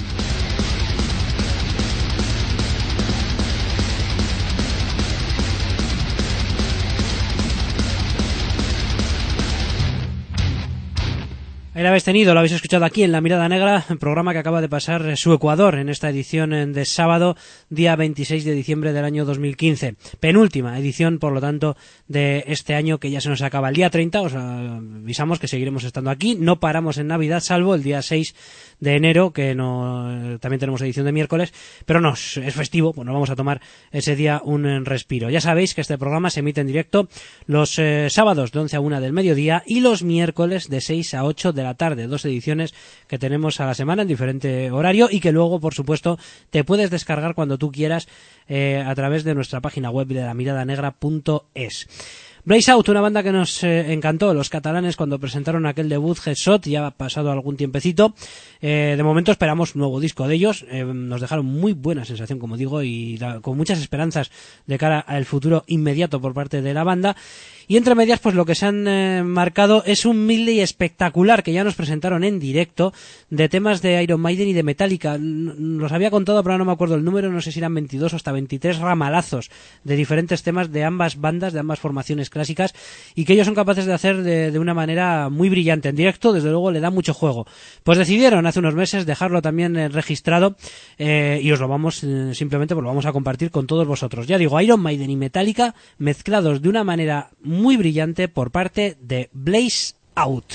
Ahí la habéis tenido, lo habéis escuchado aquí en La Mirada Negra, el programa que acaba de pasar su Ecuador en esta edición de sábado, día 26 de diciembre del año 2015. Penúltima edición, por lo tanto, de este año que ya se nos acaba. El día 30 os avisamos que seguiremos estando aquí, no paramos en Navidad, salvo el día 6 de enero, que no también tenemos edición de miércoles, pero no, es festivo, pues nos vamos a tomar ese día un respiro. Ya sabéis que este programa se emite en directo los sábados de 11 a 1 del mediodía y los miércoles de 6 a 8 de la tarde, 2 ediciones que tenemos a la semana en diferente horario y que luego, por supuesto, te puedes descargar cuando tú quieras a través de nuestra página web de lamiradanegra.es. Blaze Out, una banda que nos encantó, los catalanes, cuando presentaron aquel debut Headshot, ya ha pasado algún tiempecito. De momento esperamos nuevo disco de ellos. Nos dejaron muy buena sensación, como digo, y con muchas esperanzas de cara al futuro inmediato por parte de la banda. Y entre medias, pues lo que se han marcado es un medley espectacular que ya nos presentaron en directo de temas de Iron Maiden y de Metallica. Los había contado, pero no me acuerdo el número, no sé si eran 22 o hasta 23 ramalazos de diferentes temas de ambas bandas, de ambas formaciones clásicas, y que ellos son capaces de hacer de una manera muy brillante. En directo, desde luego, le da mucho juego. Pues decidieron hace unos meses dejarlo también registrado y os lo vamos simplemente pues lo vamos a compartir con todos vosotros. Ya digo, Iron Maiden y Metallica mezclados de una manera muy brillante por parte de Blaze Out.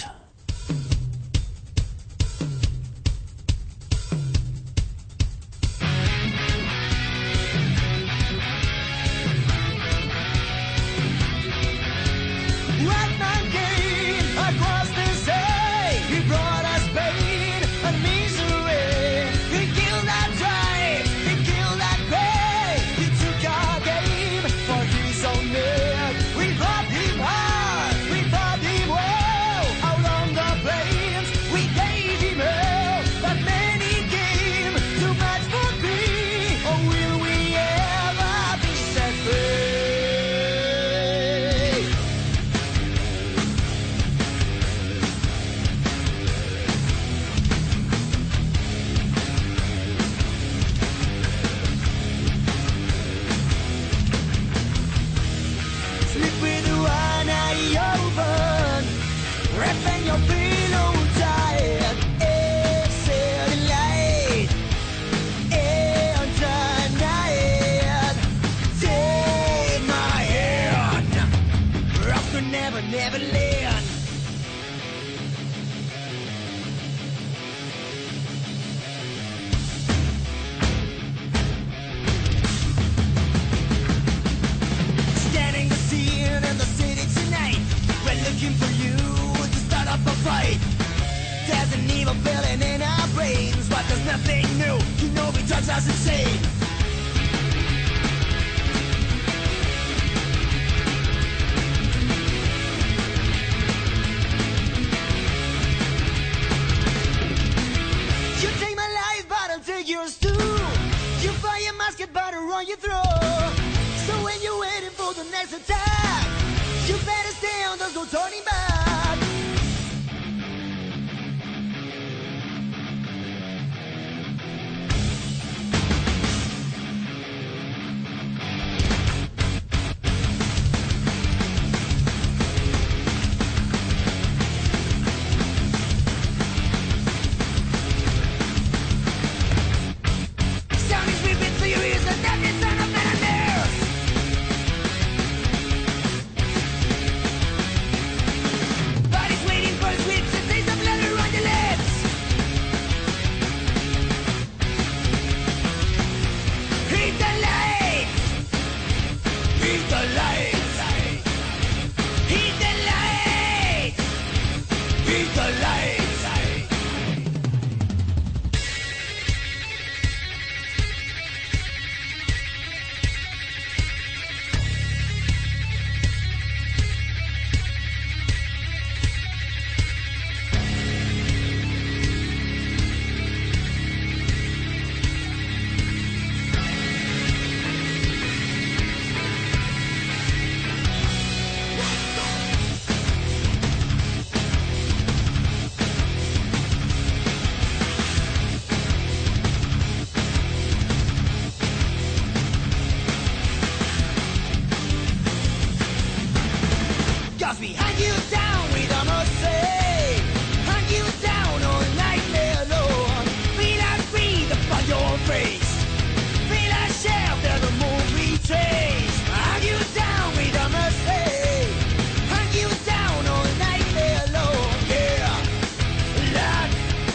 Cause we hang you down with a mercy, hang you down all night alone. Feel that breathe upon your face, feel that shaft that the moon betrays. Hang you down with a mercy, hang you down all night alone. Yeah, blood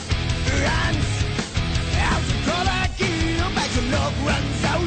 runs out to color you, but your love runs out.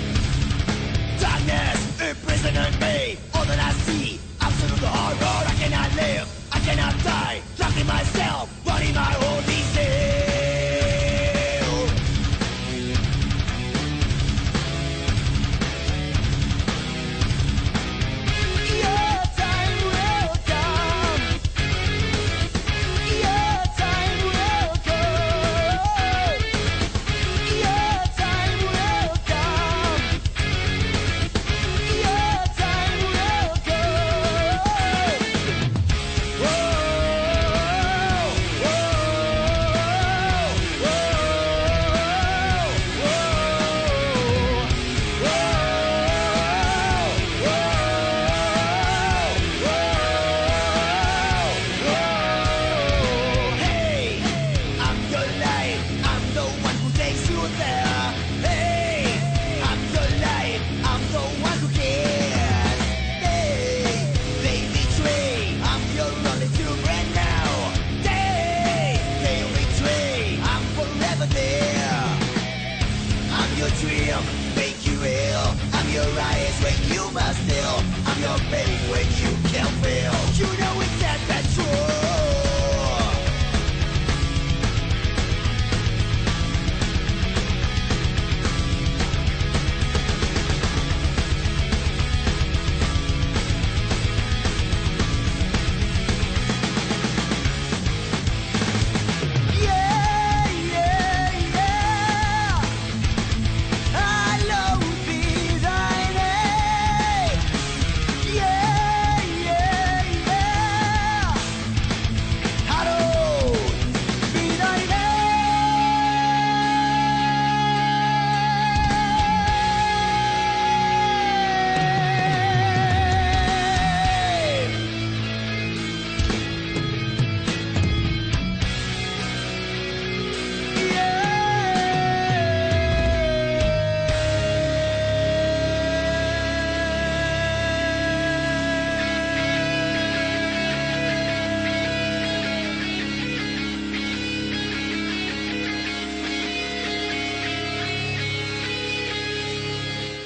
Imprisoned me, all that I see, absolute horror I cannot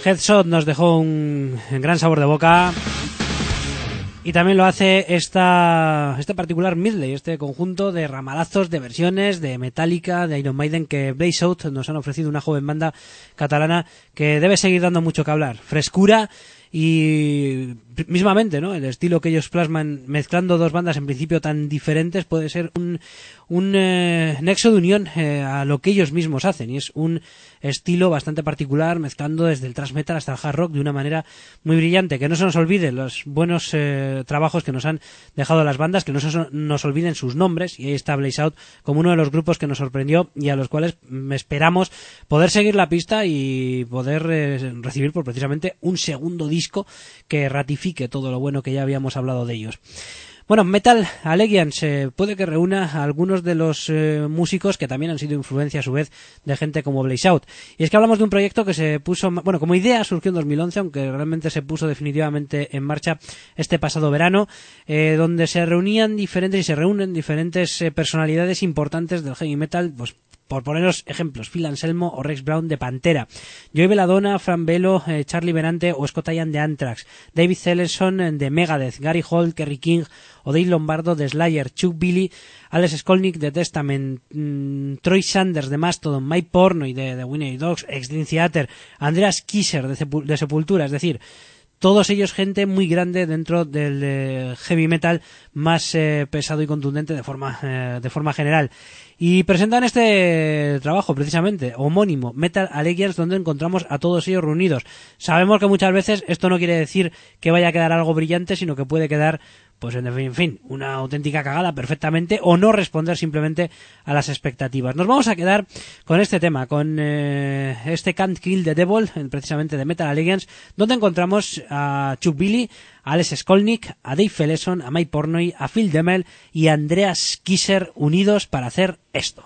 Headshot nos dejó un gran sabor de boca. Y también lo hace este particular medley, este conjunto de ramalazos, de versiones de Metallica, de Iron Maiden, que Blaze Out nos han ofrecido, una joven banda catalana que debe seguir dando mucho que hablar. Frescura y mismamente, ¿no? El estilo que ellos plasman mezclando dos bandas en principio tan diferentes puede ser un nexo de unión a lo que ellos mismos hacen, y es un estilo bastante particular, mezclando desde el thrash metal hasta el hard rock de una manera muy brillante. Que no se nos olvide los buenos trabajos que nos han dejado las bandas, que no se nos olviden sus nombres, y ahí está Blaze Out como uno de los grupos que nos sorprendió y a los cuales esperamos poder seguir la pista y poder recibir por precisamente un segundo disco que ratifique todo lo bueno que ya habíamos hablado de ellos. Bueno, Metal Allegiance puede que reúna a algunos de los músicos que también han sido influencia a su vez de gente como Blaze Out. Y es que hablamos de un proyecto que se puso, bueno, como idea surgió en 2011, aunque realmente se puso definitivamente en marcha este pasado verano, donde se reunían diferentes y se reúnen diferentes personalidades importantes del heavy metal, pues por poneros ejemplos, Phil Anselmo o Rex Brown de Pantera, Joey Belladonna, Fran Bello, Charlie Benante o Scott Ian de Anthrax, David Ellefson de Megadeth, Gary Holt, Kerry King o Dave Lombardo de Slayer, Chuck Billy, Alex Skolnick de Testament, Troy Sanders de Mastodon, Mike Portnoy de Winnie Dogs, ex Dream Theater, Andreas Kisser de Sepultura, es decir, todos ellos gente muy grande dentro del heavy metal más pesado y contundente de forma general. Y presentan este trabajo precisamente homónimo, Metal Allegiance, donde encontramos a todos ellos reunidos. Sabemos que muchas veces esto no quiere decir que vaya a quedar algo brillante, sino que puede quedar, pues en fin, una auténtica cagada perfectamente, o no responder simplemente a las expectativas. Nos vamos a quedar con este tema, con este Can't Kill the Devil, precisamente de Metal Allegiance, donde encontramos a Chuck Billy, a Alex Skolnick, a Dave Ellefson, a Mike Portnoy, a Phil Demmel y a Andreas Kisser unidos para hacer esto.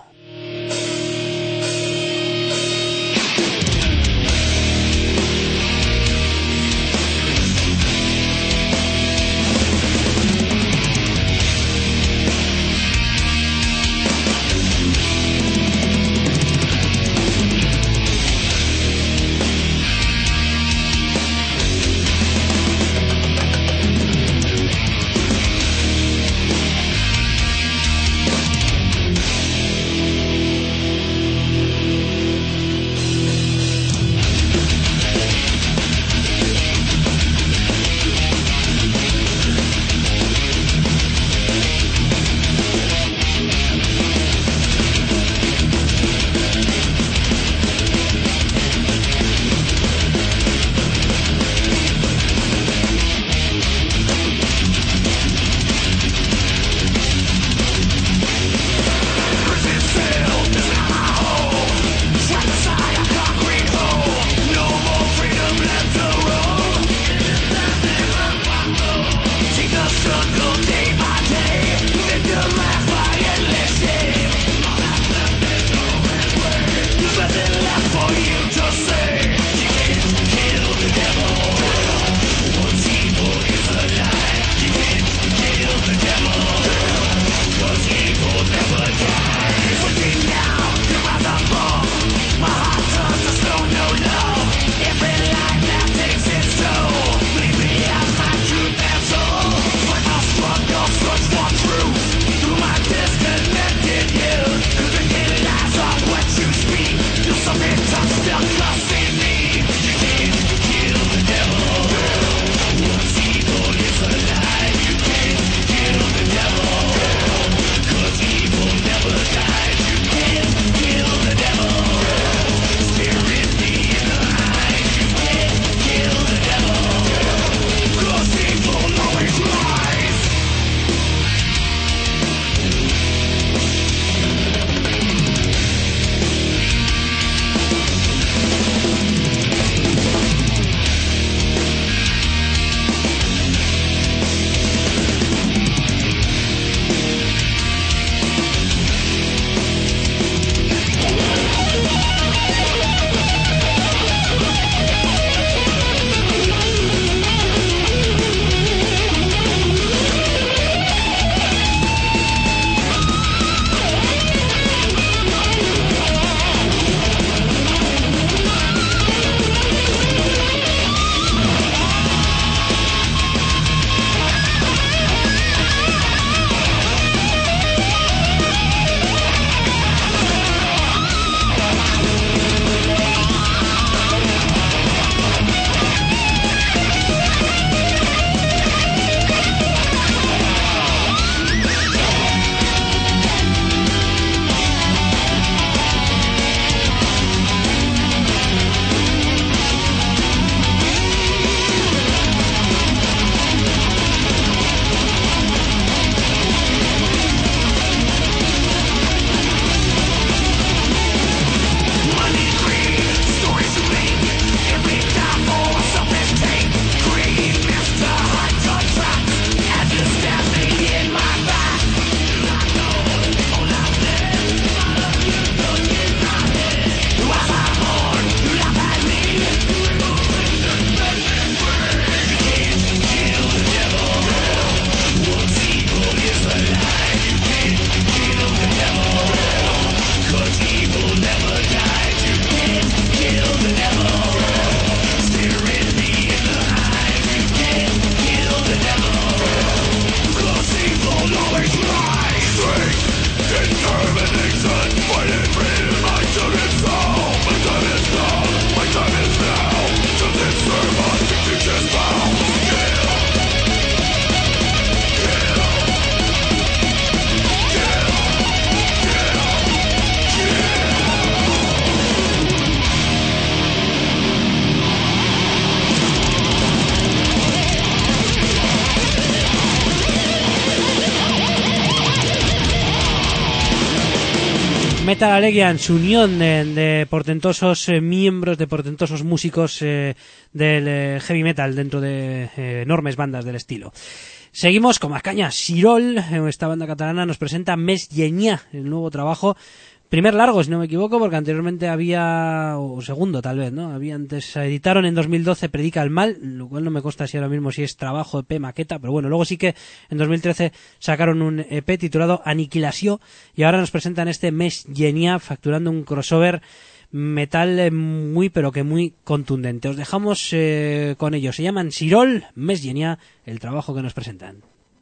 Metal Allegiance, unión de portentosos miembros, de portentosos músicos del heavy metal dentro de enormes bandas del estilo. Seguimos con más caña. Sirol, esta banda catalana, nos presenta Mes Llenya, el nuevo trabajo. Primer largo, si no me equivoco, porque anteriormente había, o segundo tal vez, ¿no? Editaron en 2012 Predica el Mal, lo cual no me consta si ahora mismo si es trabajo, EP, maqueta, pero bueno, luego sí que en 2013 sacaron un EP titulado Aniquilació y ahora nos presentan este Mes Llenya, facturando un crossover metal muy pero que muy contundente. Os dejamos con ellos, se llaman Sirol, Mes Llenya, el trabajo que nos presentan.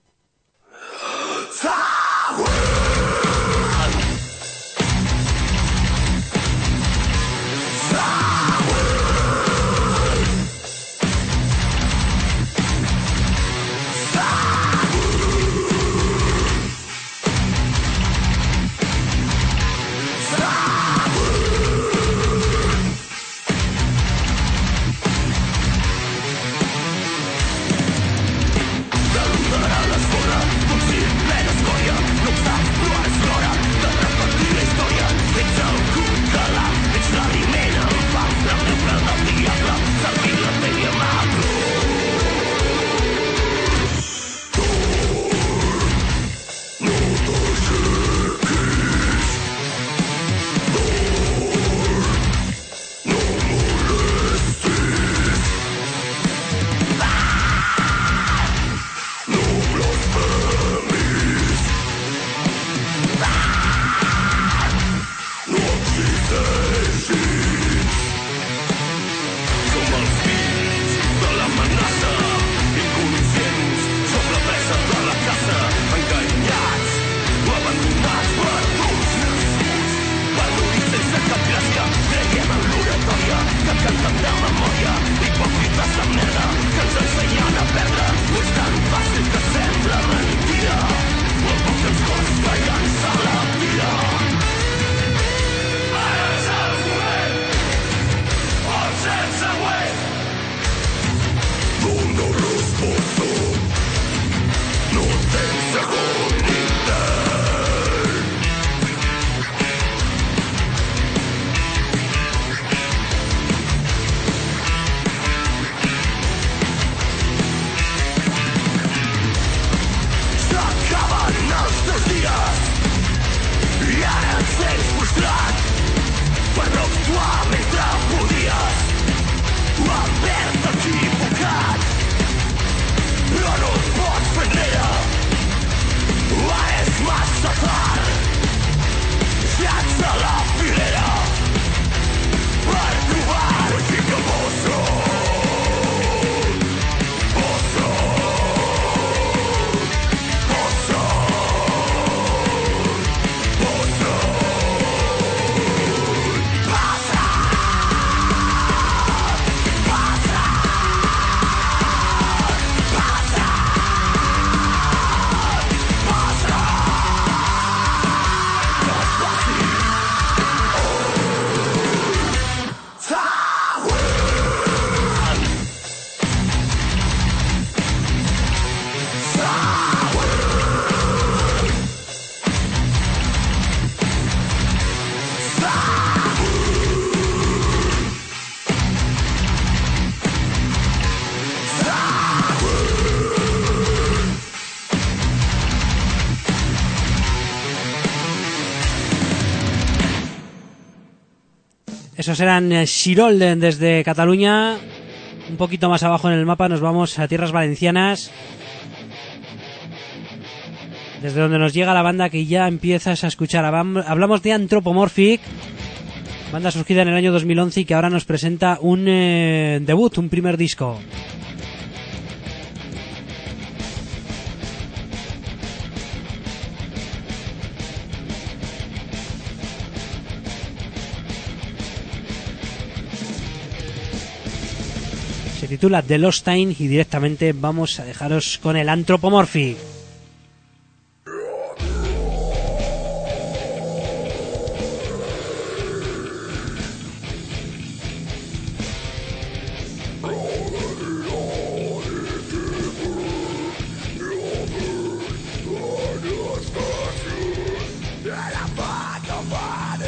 Esos eran Sirol desde Cataluña. Un poquito más abajo en el mapa nos vamos a tierras valencianas, desde donde nos llega la banda que ya empiezas a escuchar. Hablamos de Anthropomorphic, banda surgida en el año 2011 y que ahora nos presenta un debut, un primer disco. Se titula The Lost Time y directamente vamos a dejaros con el Anthropomorphic. Body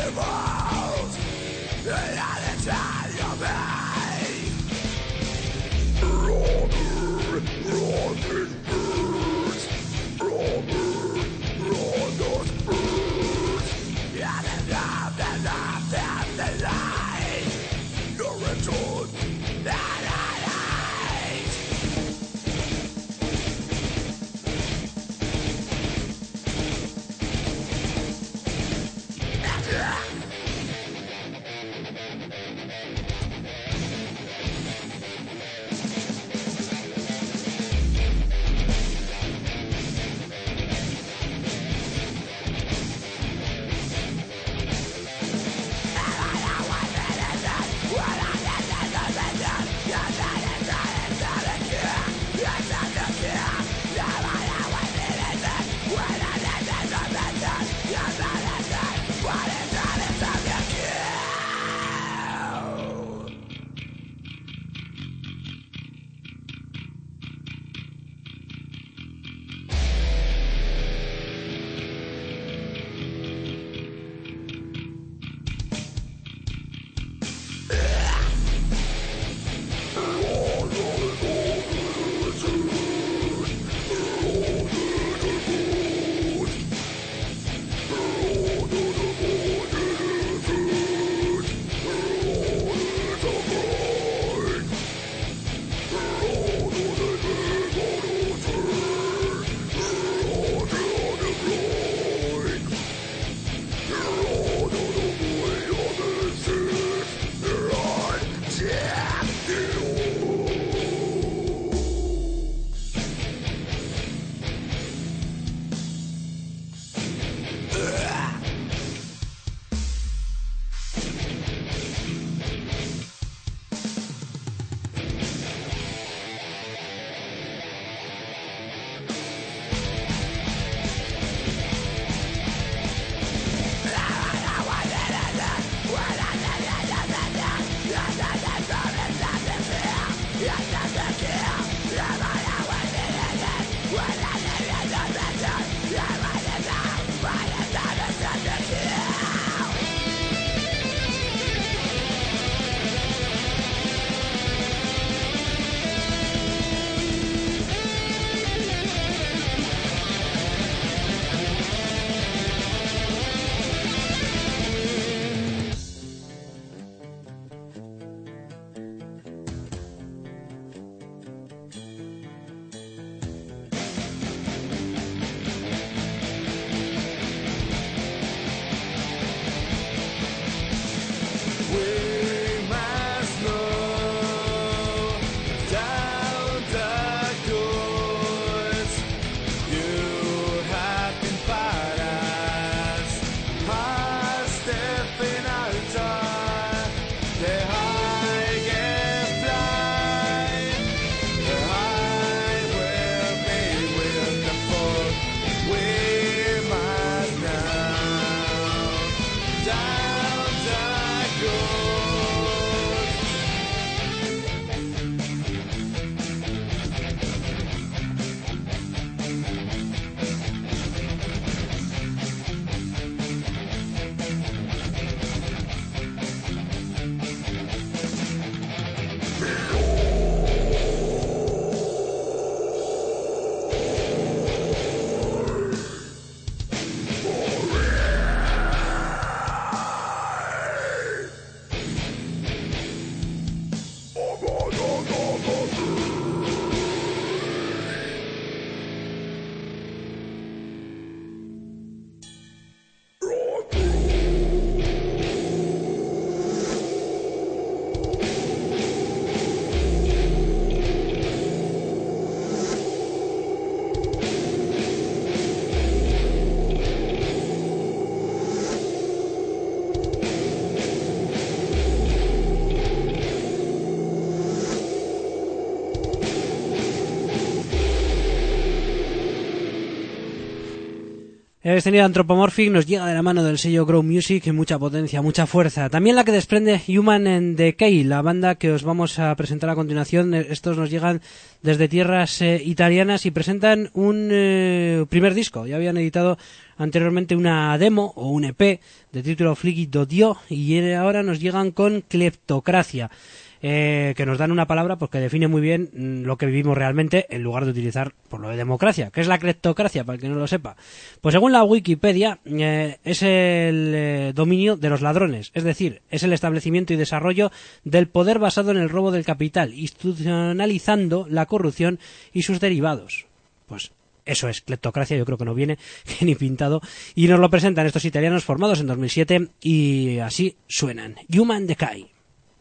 El sonido Anthropomorphic nos llega de la mano del sello Grow Music, mucha potencia, mucha fuerza. También la que desprende Human Decay, la banda que os vamos a presentar a continuación. Estos nos llegan desde tierras italianas y presentan un primer disco. Ya habían editado anteriormente una demo o un EP de título Fligido Dio y ahora nos llegan con Kleptocracia. Que nos dan una palabra pues, que define muy bien lo que vivimos realmente en lugar de utilizar por lo de democracia. ¿Qué es la cleptocracia? Para el que no lo sepa. Pues según la Wikipedia es el dominio de los ladrones, es decir, es el establecimiento y desarrollo del poder basado en el robo del capital, institucionalizando la corrupción y sus derivados. Pues eso es cleptocracia, yo creo que no viene ni pintado. Y nos lo presentan estos italianos formados en 2007 y así suenan. Human Decay.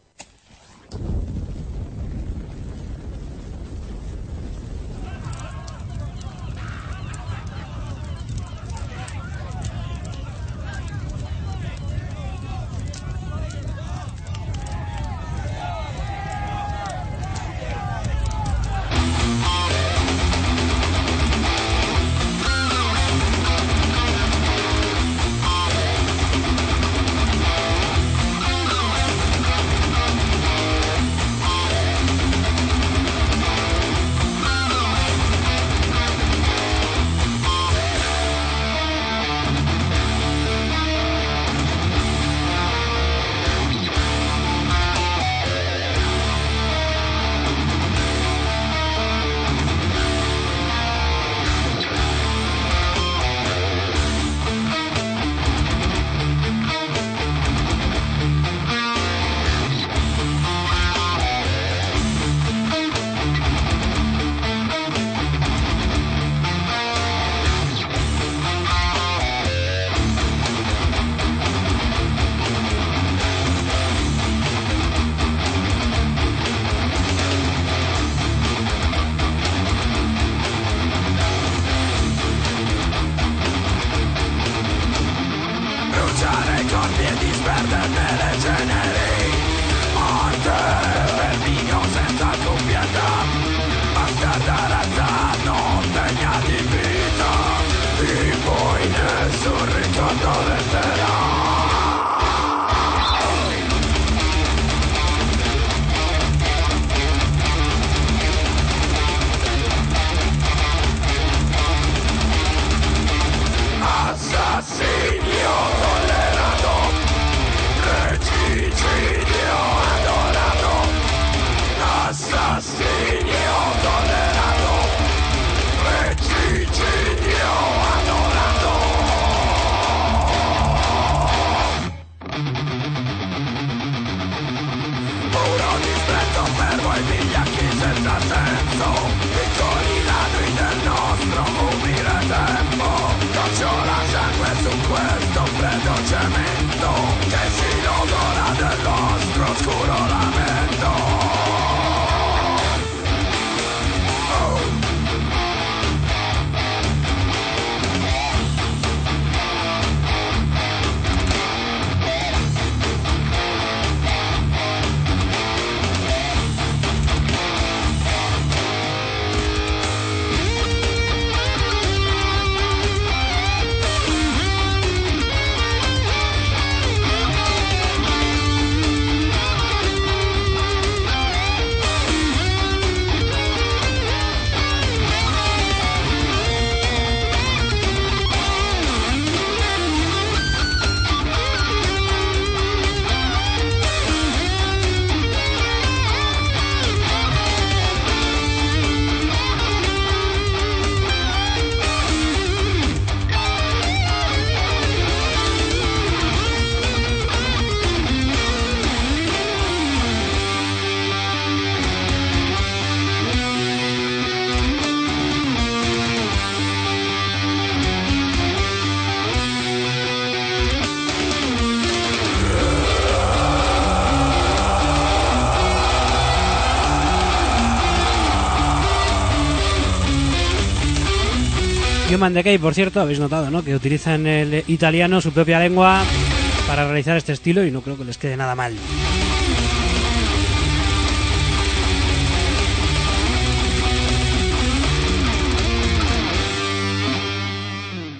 Human Decay, por cierto, habéis notado, ¿no?, que utilizan el italiano, su propia lengua, para realizar este estilo y no creo que les quede nada mal.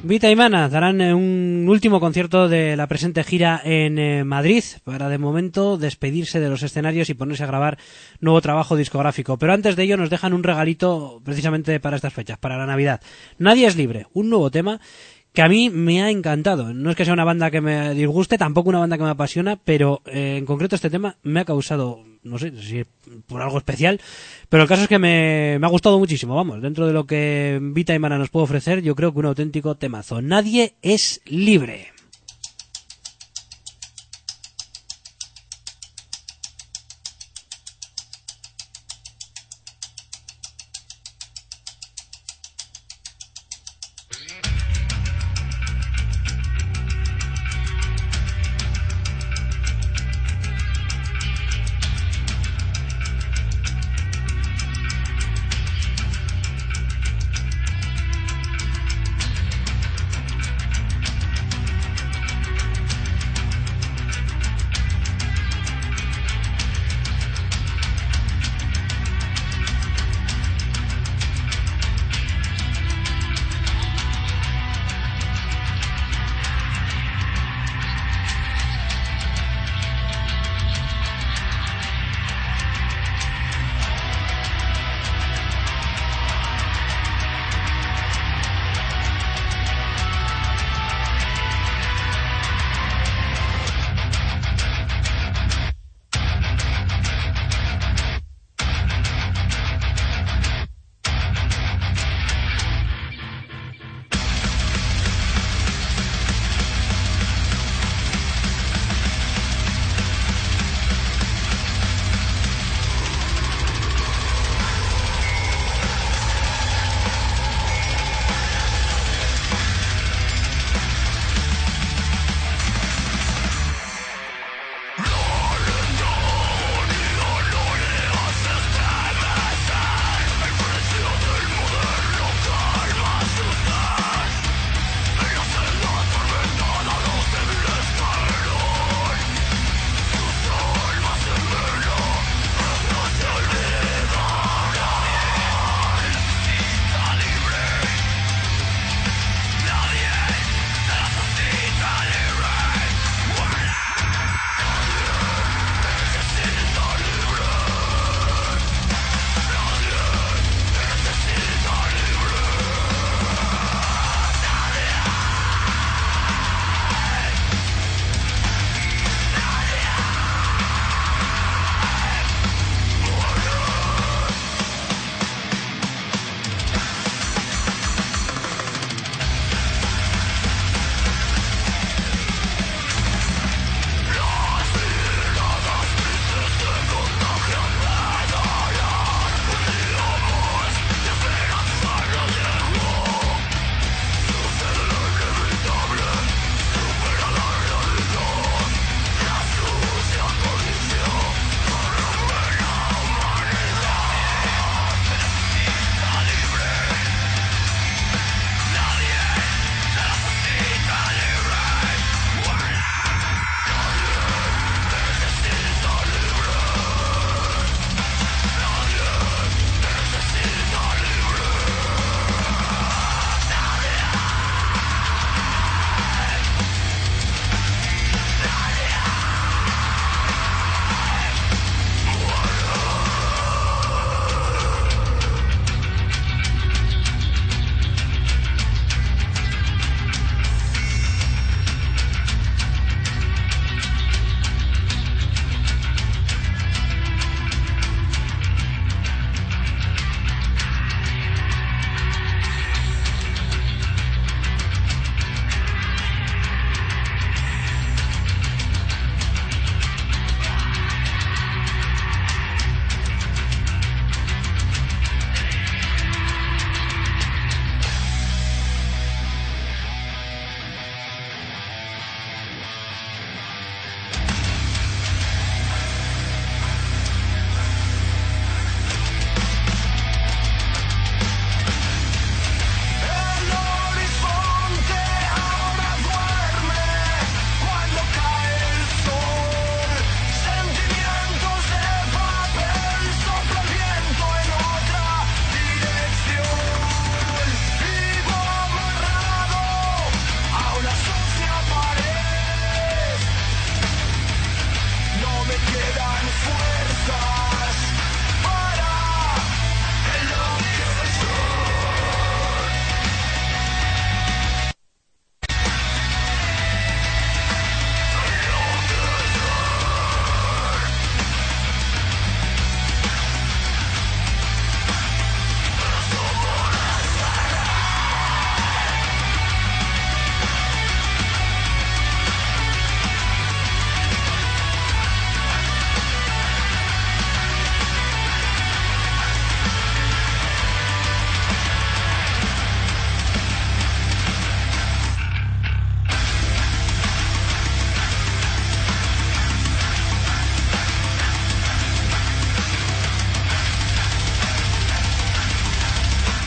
Vita y Mana darán un último concierto de la presente gira en Madrid para de momento despedirse de los escenarios y ponerse a grabar nuevo trabajo discográfico. Pero antes de ello nos dejan un regalito precisamente para estas fechas, para la Navidad. Nadie es libre, un nuevo tema que a mí me ha encantado. No es que sea una banda que me disguste, tampoco una banda que me apasiona, pero en concreto este tema me ha causado, no sé si por algo especial, pero el caso es que me ha gustado muchísimo. Vamos, dentro de lo que Vita y Mana nos puede ofrecer, yo creo que un auténtico temazo. Nadie es libre.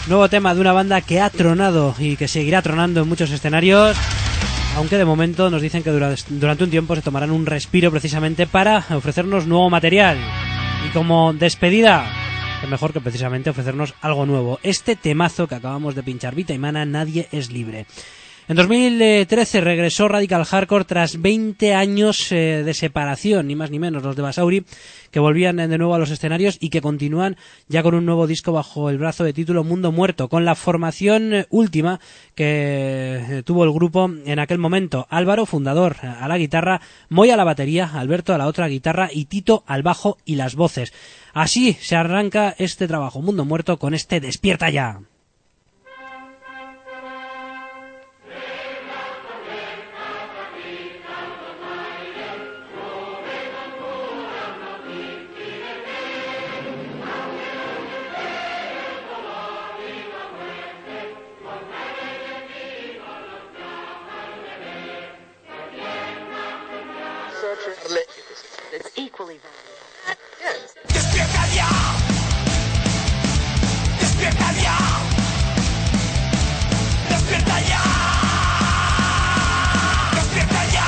Nuevo tema de una banda que ha tronado y que seguirá tronando en muchos escenarios, aunque de momento nos dicen que durante un tiempo se tomarán un respiro precisamente para ofrecernos nuevo material. Y como despedida, es mejor que precisamente ofrecernos algo nuevo. Este temazo que acabamos de pinchar, Vita y Mana, Nadie es libre. En 2013 regresó Radical Hardcore tras 20 años de separación, ni más ni menos, los de Basauri, que volvían de nuevo a los escenarios y que continúan ya con un nuevo disco bajo el brazo de título Mundo Muerto, con la formación última que tuvo el grupo en aquel momento: Álvaro, fundador, a la guitarra, Moy a la batería, Alberto a la otra guitarra y Tito al bajo y las voces. Así se arranca este trabajo, Mundo Muerto, con este Despierta Ya. It's equally valuable. Yes. Despierta ya. Despierta ya. Despierta ya. Despierta ya.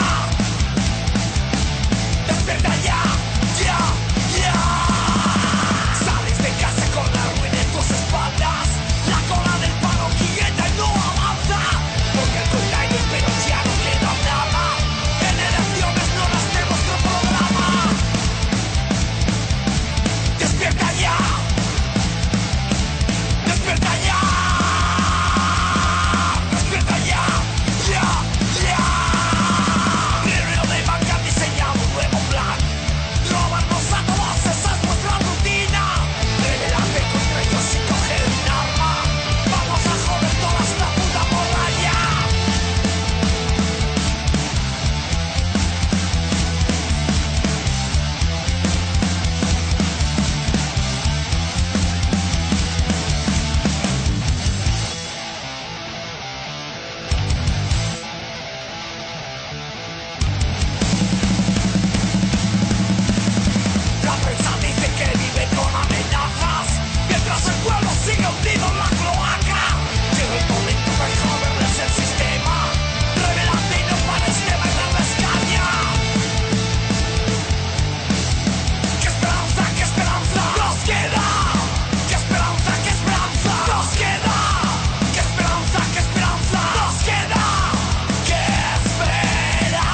Despierta ya. Ya, ya. Sales de casa con la ruina en tus espaldas. La cola del paro quieta y no avanza. Porque el container pero ya no queda nada. Generaciones no las de nuestro programa. Despierta ya. Despierta ya. Despierta ya. Ya, ya. Guerrero de banca ha diseñado un nuevo plan. Robarnos a todos, esa es nuestra rutina. Rebelarte contra ellos y coger un arma. Vamos a joder toda esta puta morralla. La prensa dice que vive con amenazas, mientras el pueblo sigue hundido en la cloaca. Llega el momento de joderles el sistema. Rebelante y no pares de bailarles caña. ¡Qué esperanza, qué esperanza nos queda! ¡Qué esperanza, qué esperanza nos queda! ¡Qué esperanza, qué esperanza nos queda! ¡Qué esperanza!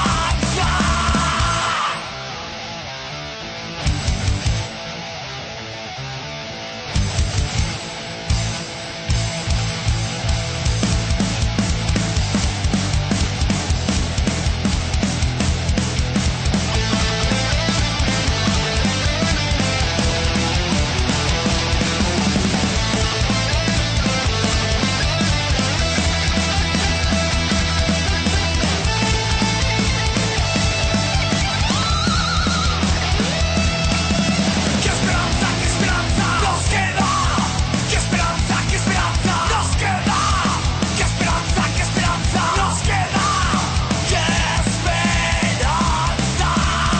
¡Qué esperanza nos queda! ¡Qué esperanza nos queda! ¡Qué esperanza nos queda! ¡Qué esperanza!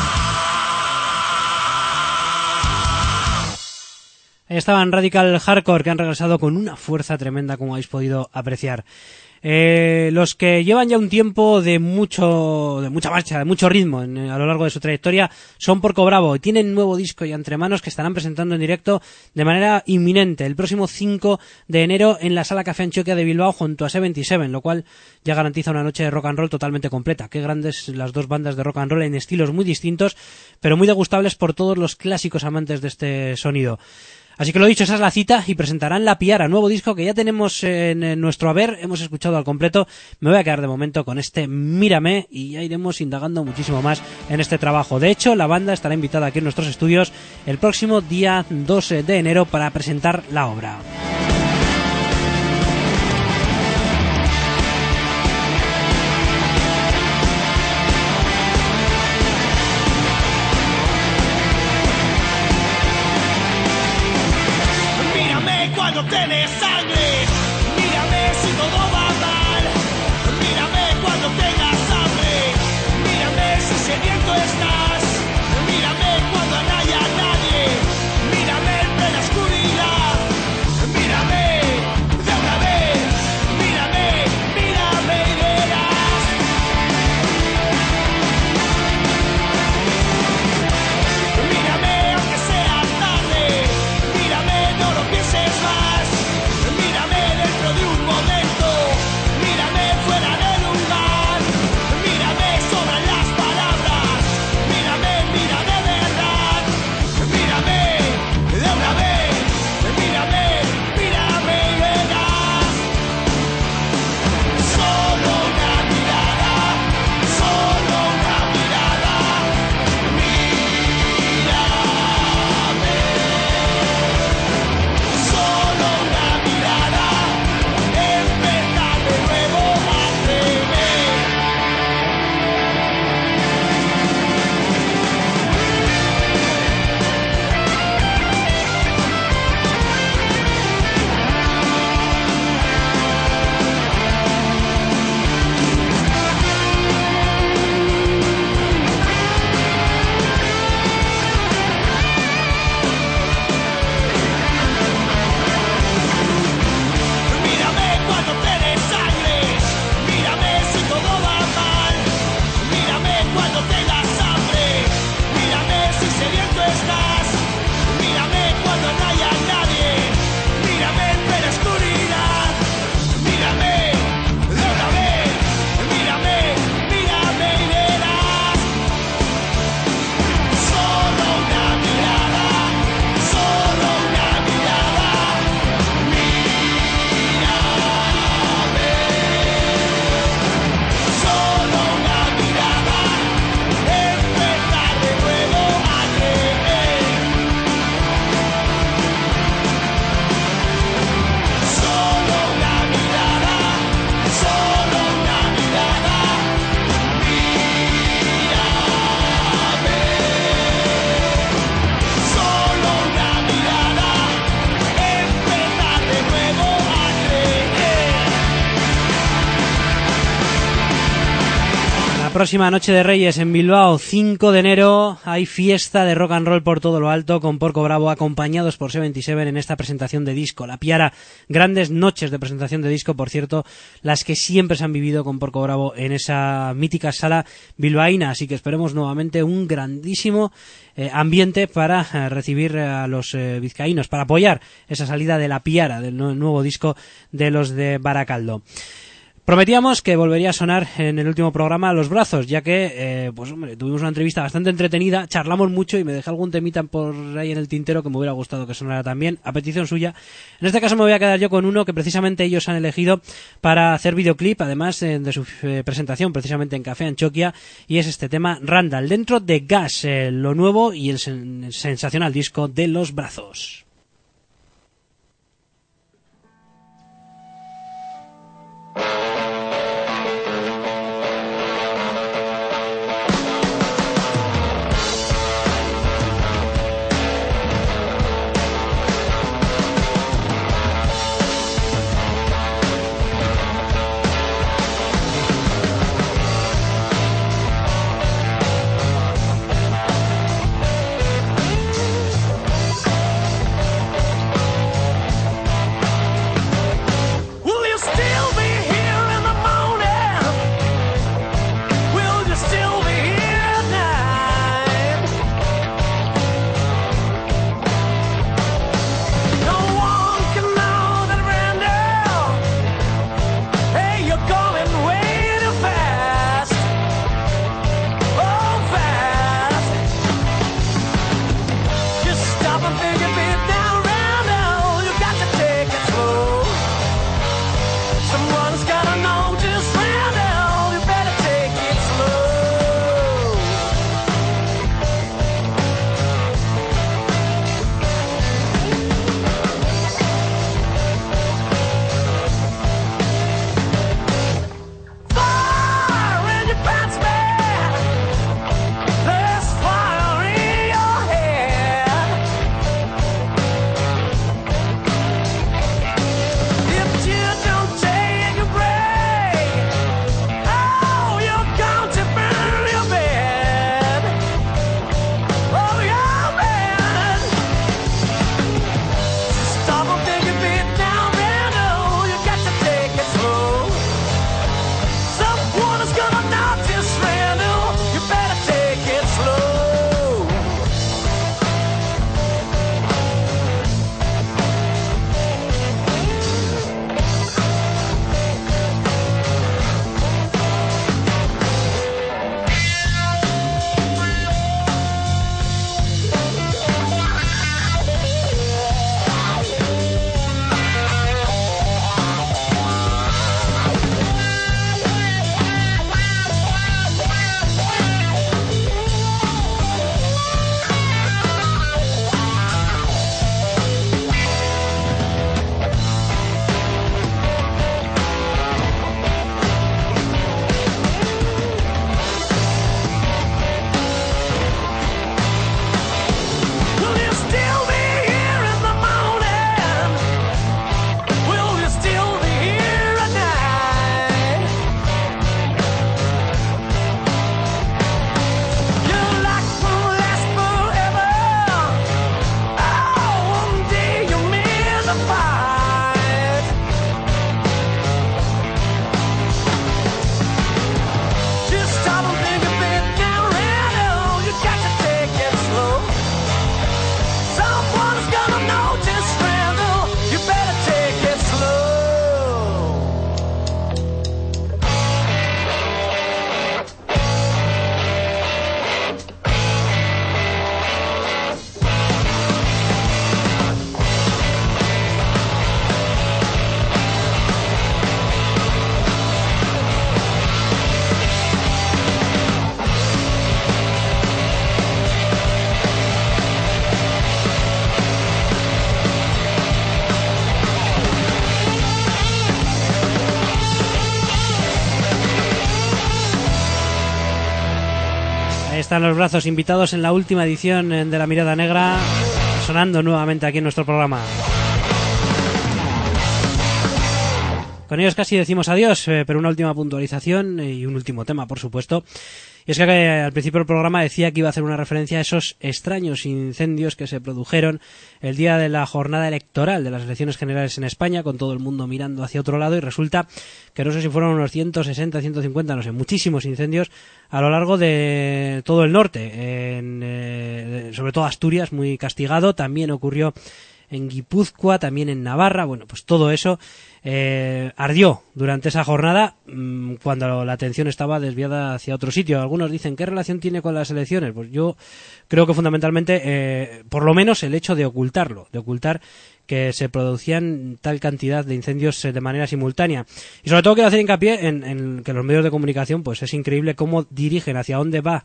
Ahí estaban Radical Hardcore, que han regresado con una fuerza tremenda, como habéis podido apreciar. Los que llevan ya un tiempo de mucha marcha, de mucho ritmo a lo largo de su trayectoria son Porco Bravo, y tienen nuevo disco ya entre manos que estarán presentando en directo de manera inminente el próximo 5 de enero en la Sala Café Antioquia de Bilbao junto a 77, lo cual ya garantiza una noche de rock and roll totalmente completa. Qué grandes las dos bandas de rock and roll en estilos muy distintos, pero muy degustables por todos los clásicos amantes de este sonido. Así que lo dicho, esa es la cita, y presentarán La Piara, nuevo disco que ya tenemos en nuestro haber, hemos escuchado al completo. Me voy a quedar de momento con este Mírame y ya iremos indagando muchísimo más en este trabajo. De hecho, la banda estará invitada aquí en nuestros estudios el próximo día 2 de enero para presentar la obra. Mírame cuando te des sangre, mírame si todo va mal, mírame cuando tengas hambre, mírame si sediento estás, mírame cuando no haya nadie, mírame en plena oscuridad, mírame próxima Noche de Reyes en Bilbao, 5 de enero, hay fiesta de rock and roll por todo lo alto con Porco Bravo acompañados por 77 en esta presentación de disco. La Piara, grandes noches de presentación de disco, por cierto, las que siempre se han vivido con Porco Bravo en esa mítica sala bilbaína, así que esperemos nuevamente un grandísimo ambiente para recibir a los vizcaínos, para apoyar esa salida de La Piara, del nuevo disco de los de Baracaldo. Prometíamos que volvería a sonar en el último programa Los Brazos, ya que, pues hombre, tuvimos una entrevista bastante entretenida, charlamos mucho y me dejé algún temita por ahí en el tintero que me hubiera gustado que sonara también, a petición suya. En este caso me voy a quedar yo con uno que precisamente ellos han elegido para hacer videoclip, además de su presentación precisamente en Café Anchoquia, y es este tema Randall, dentro de Gas, lo nuevo y el sensacional disco de Los Brazos. Están Los Brazos, invitados en la última edición de La Mirada Negra, sonando nuevamente aquí en nuestro programa. Con ellos casi decimos adiós, pero una última puntualización y un último tema, por supuesto. Y es que al principio del programa decía que iba a hacer una referencia a esos extraños incendios que se produjeron el día de la jornada electoral de las elecciones generales en España, con todo el mundo mirando hacia otro lado, y resulta que no sé si fueron unos 160, 150, no sé, muchísimos incendios a lo largo de todo el norte, sobre todo Asturias, muy castigado. También ocurrió en Guipúzcoa, también en Navarra. Bueno, pues todo eso ardió durante esa jornada cuando la atención estaba desviada hacia otro sitio. Algunos dicen, ¿qué relación tiene con las elecciones? Pues yo creo que fundamentalmente, por lo menos el hecho de ocultarlo, de ocultar que se producían tal cantidad de incendios de manera simultánea. Y sobre todo quiero hacer hincapié en que los medios de comunicación, pues es increíble cómo dirigen hacia dónde va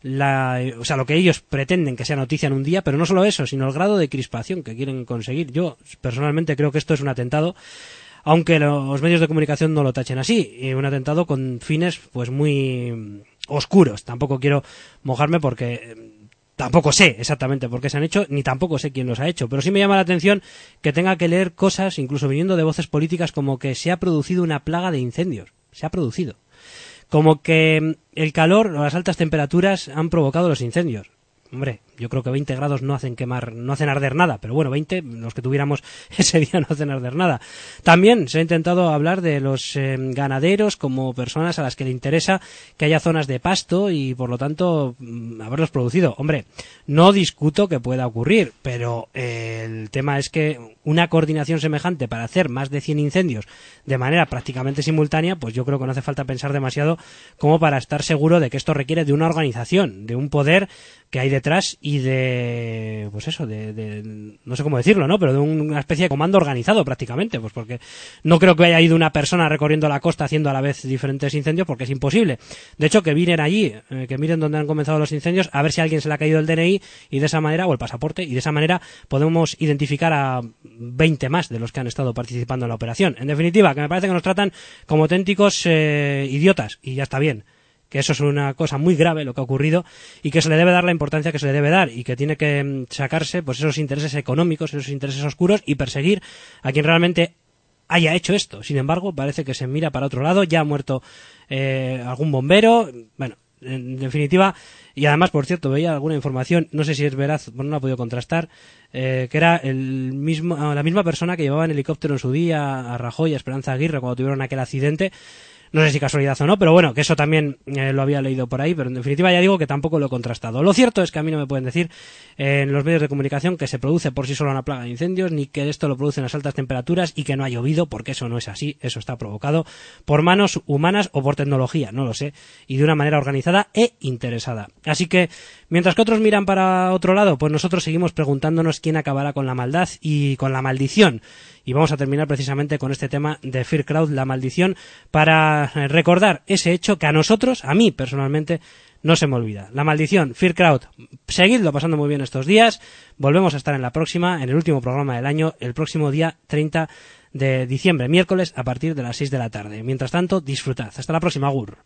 lo que ellos pretenden que sea noticia en un día, pero no solo eso, sino el grado de crispación que quieren conseguir. Yo personalmente creo que esto es un atentado, aunque los medios de comunicación no lo tachen así, y un atentado con fines pues muy oscuros. Tampoco quiero mojarme porque tampoco sé exactamente por qué se han hecho, ni tampoco sé quién los ha hecho, pero sí me llama la atención que tenga que leer cosas, incluso viniendo de voces políticas, como que se ha producido una plaga de incendios. Se ha producido. Como que el calor o las altas temperaturas han provocado los incendios. Hombre, yo creo que 20 grados no hacen arder nada, pero bueno, 20, los que tuviéramos ese día no hacen arder nada. También se ha intentado hablar de los ganaderos como personas a las que le interesa que haya zonas de pasto y por lo tanto haberlos producido. Hombre, no discuto que pueda ocurrir, pero el tema es que una coordinación semejante para hacer más de 100 incendios de manera prácticamente simultánea, pues yo creo que no hace falta pensar demasiado como para estar seguro de que esto requiere de una organización, de un poder que hay detrás y de, pues eso, de no sé cómo decirlo, ¿no? Pero de una especie de comando organizado prácticamente, pues porque no creo que haya ido una persona recorriendo la costa haciendo a la vez diferentes incendios, porque es imposible. De hecho, que miren allí, que miren dónde han comenzado los incendios, a ver si a alguien se le ha caído el DNI y de esa manera, o el pasaporte, y de esa manera podemos identificar a 20 más de los que han estado participando en la operación. En definitiva, que me parece que nos tratan como auténticos idiotas, y ya está bien. Que eso es una cosa muy grave lo que ha ocurrido y que se le debe dar la importancia que se le debe dar y que tiene que sacarse pues esos intereses económicos, esos intereses oscuros y perseguir a quien realmente haya hecho esto. Sin embargo, parece que se mira para otro lado. Ya ha muerto algún bombero. Bueno, en definitiva, y además, por cierto, veía alguna información, no sé si es veraz, bueno, no he podido contrastar, que era la misma persona que llevaba en helicóptero en su día a Rajoy y a Esperanza Aguirre cuando tuvieron aquel accidente. No sé si casualidad o no, pero bueno, que eso también lo había leído por ahí, pero en definitiva ya digo que tampoco lo he contrastado. Lo cierto es que a mí no me pueden decir en los medios de comunicación que se produce por sí sola una plaga de incendios, ni que esto lo producen las altas temperaturas y que no ha llovido, porque eso no es así, eso está provocado por manos humanas o por tecnología, no lo sé, y de una manera organizada e interesada. Así que, mientras que otros miran para otro lado, pues nosotros seguimos preguntándonos quién acabará con la maldad y con la maldición. Y vamos a terminar precisamente con este tema de Fear Crowd, la maldición, para recordar ese hecho que a nosotros, a mí personalmente, no se me olvida. La maldición, Fear Crowd. Seguidlo pasando muy bien estos días. Volvemos a estar en la próxima, en el último programa del año, el próximo día 30 de diciembre, miércoles, a partir de las 6 de la tarde. Mientras tanto, disfrutad. Hasta la próxima, agur.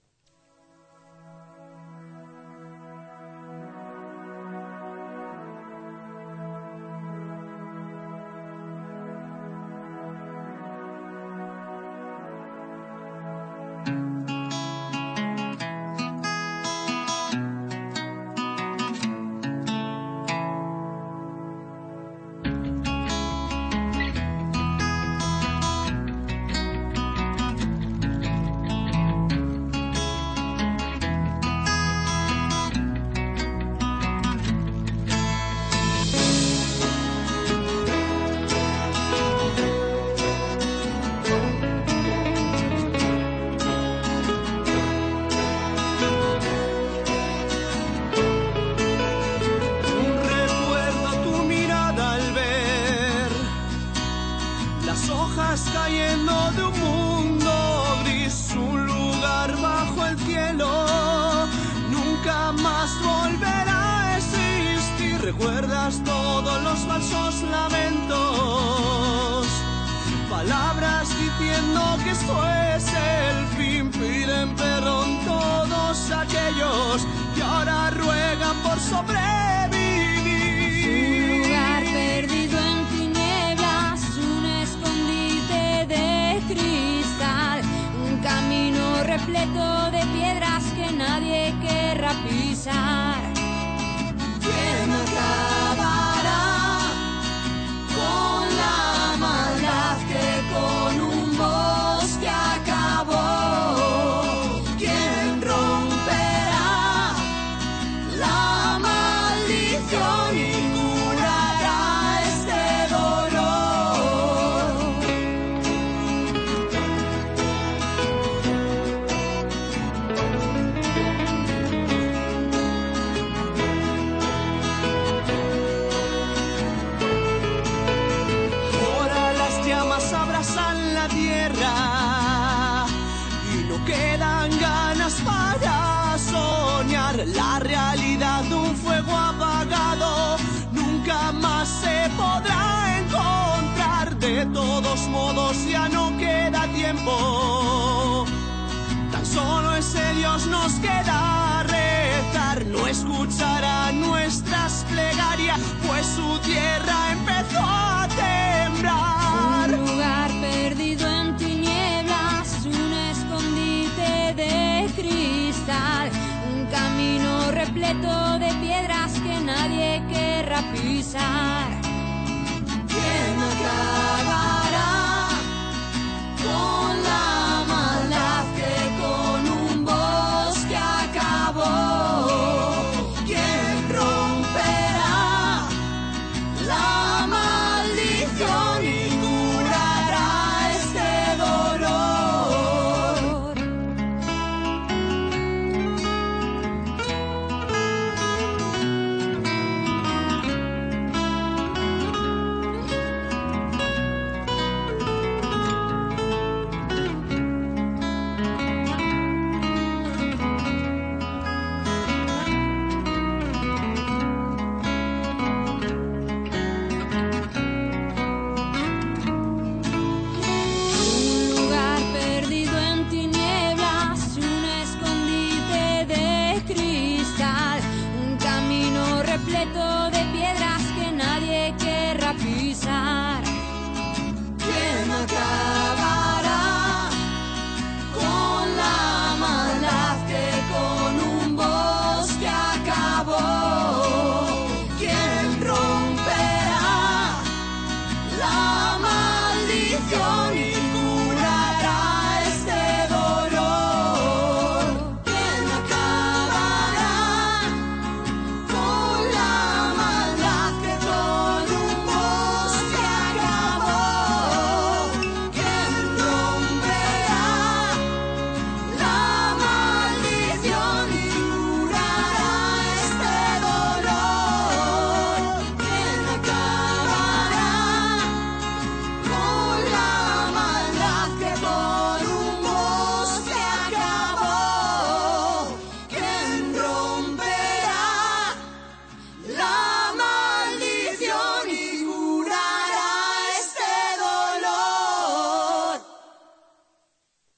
recuerdas todos los falsos lamentos, palabras diciendo que esto es el fin, piden perdón todos aquellos que ahora ruegan por sobrevivir. Un lugar perdido en tinieblas, un escondite de crímenes. repleto de piedras que nadie querrá pisar. ¿Quién acabará con la maldad que con un bosque acabó? ¿Quién romperá la maldición y curará este dolor? Ahora las llamas abrazan la tierra y no quedan ganas para soñar la realidad de un fuego apagado. Nunca más se podrá encontrar. De todos modos ya no queda tiempo. Tan solo ese Dios nos queda rezar. No escuchará nuestras plegarias, pues su tierra empezó a temblar. Un lugar perdido en tinieblas es un escondite de cristal, un camino repleto de piedras que nadie querrá pisar.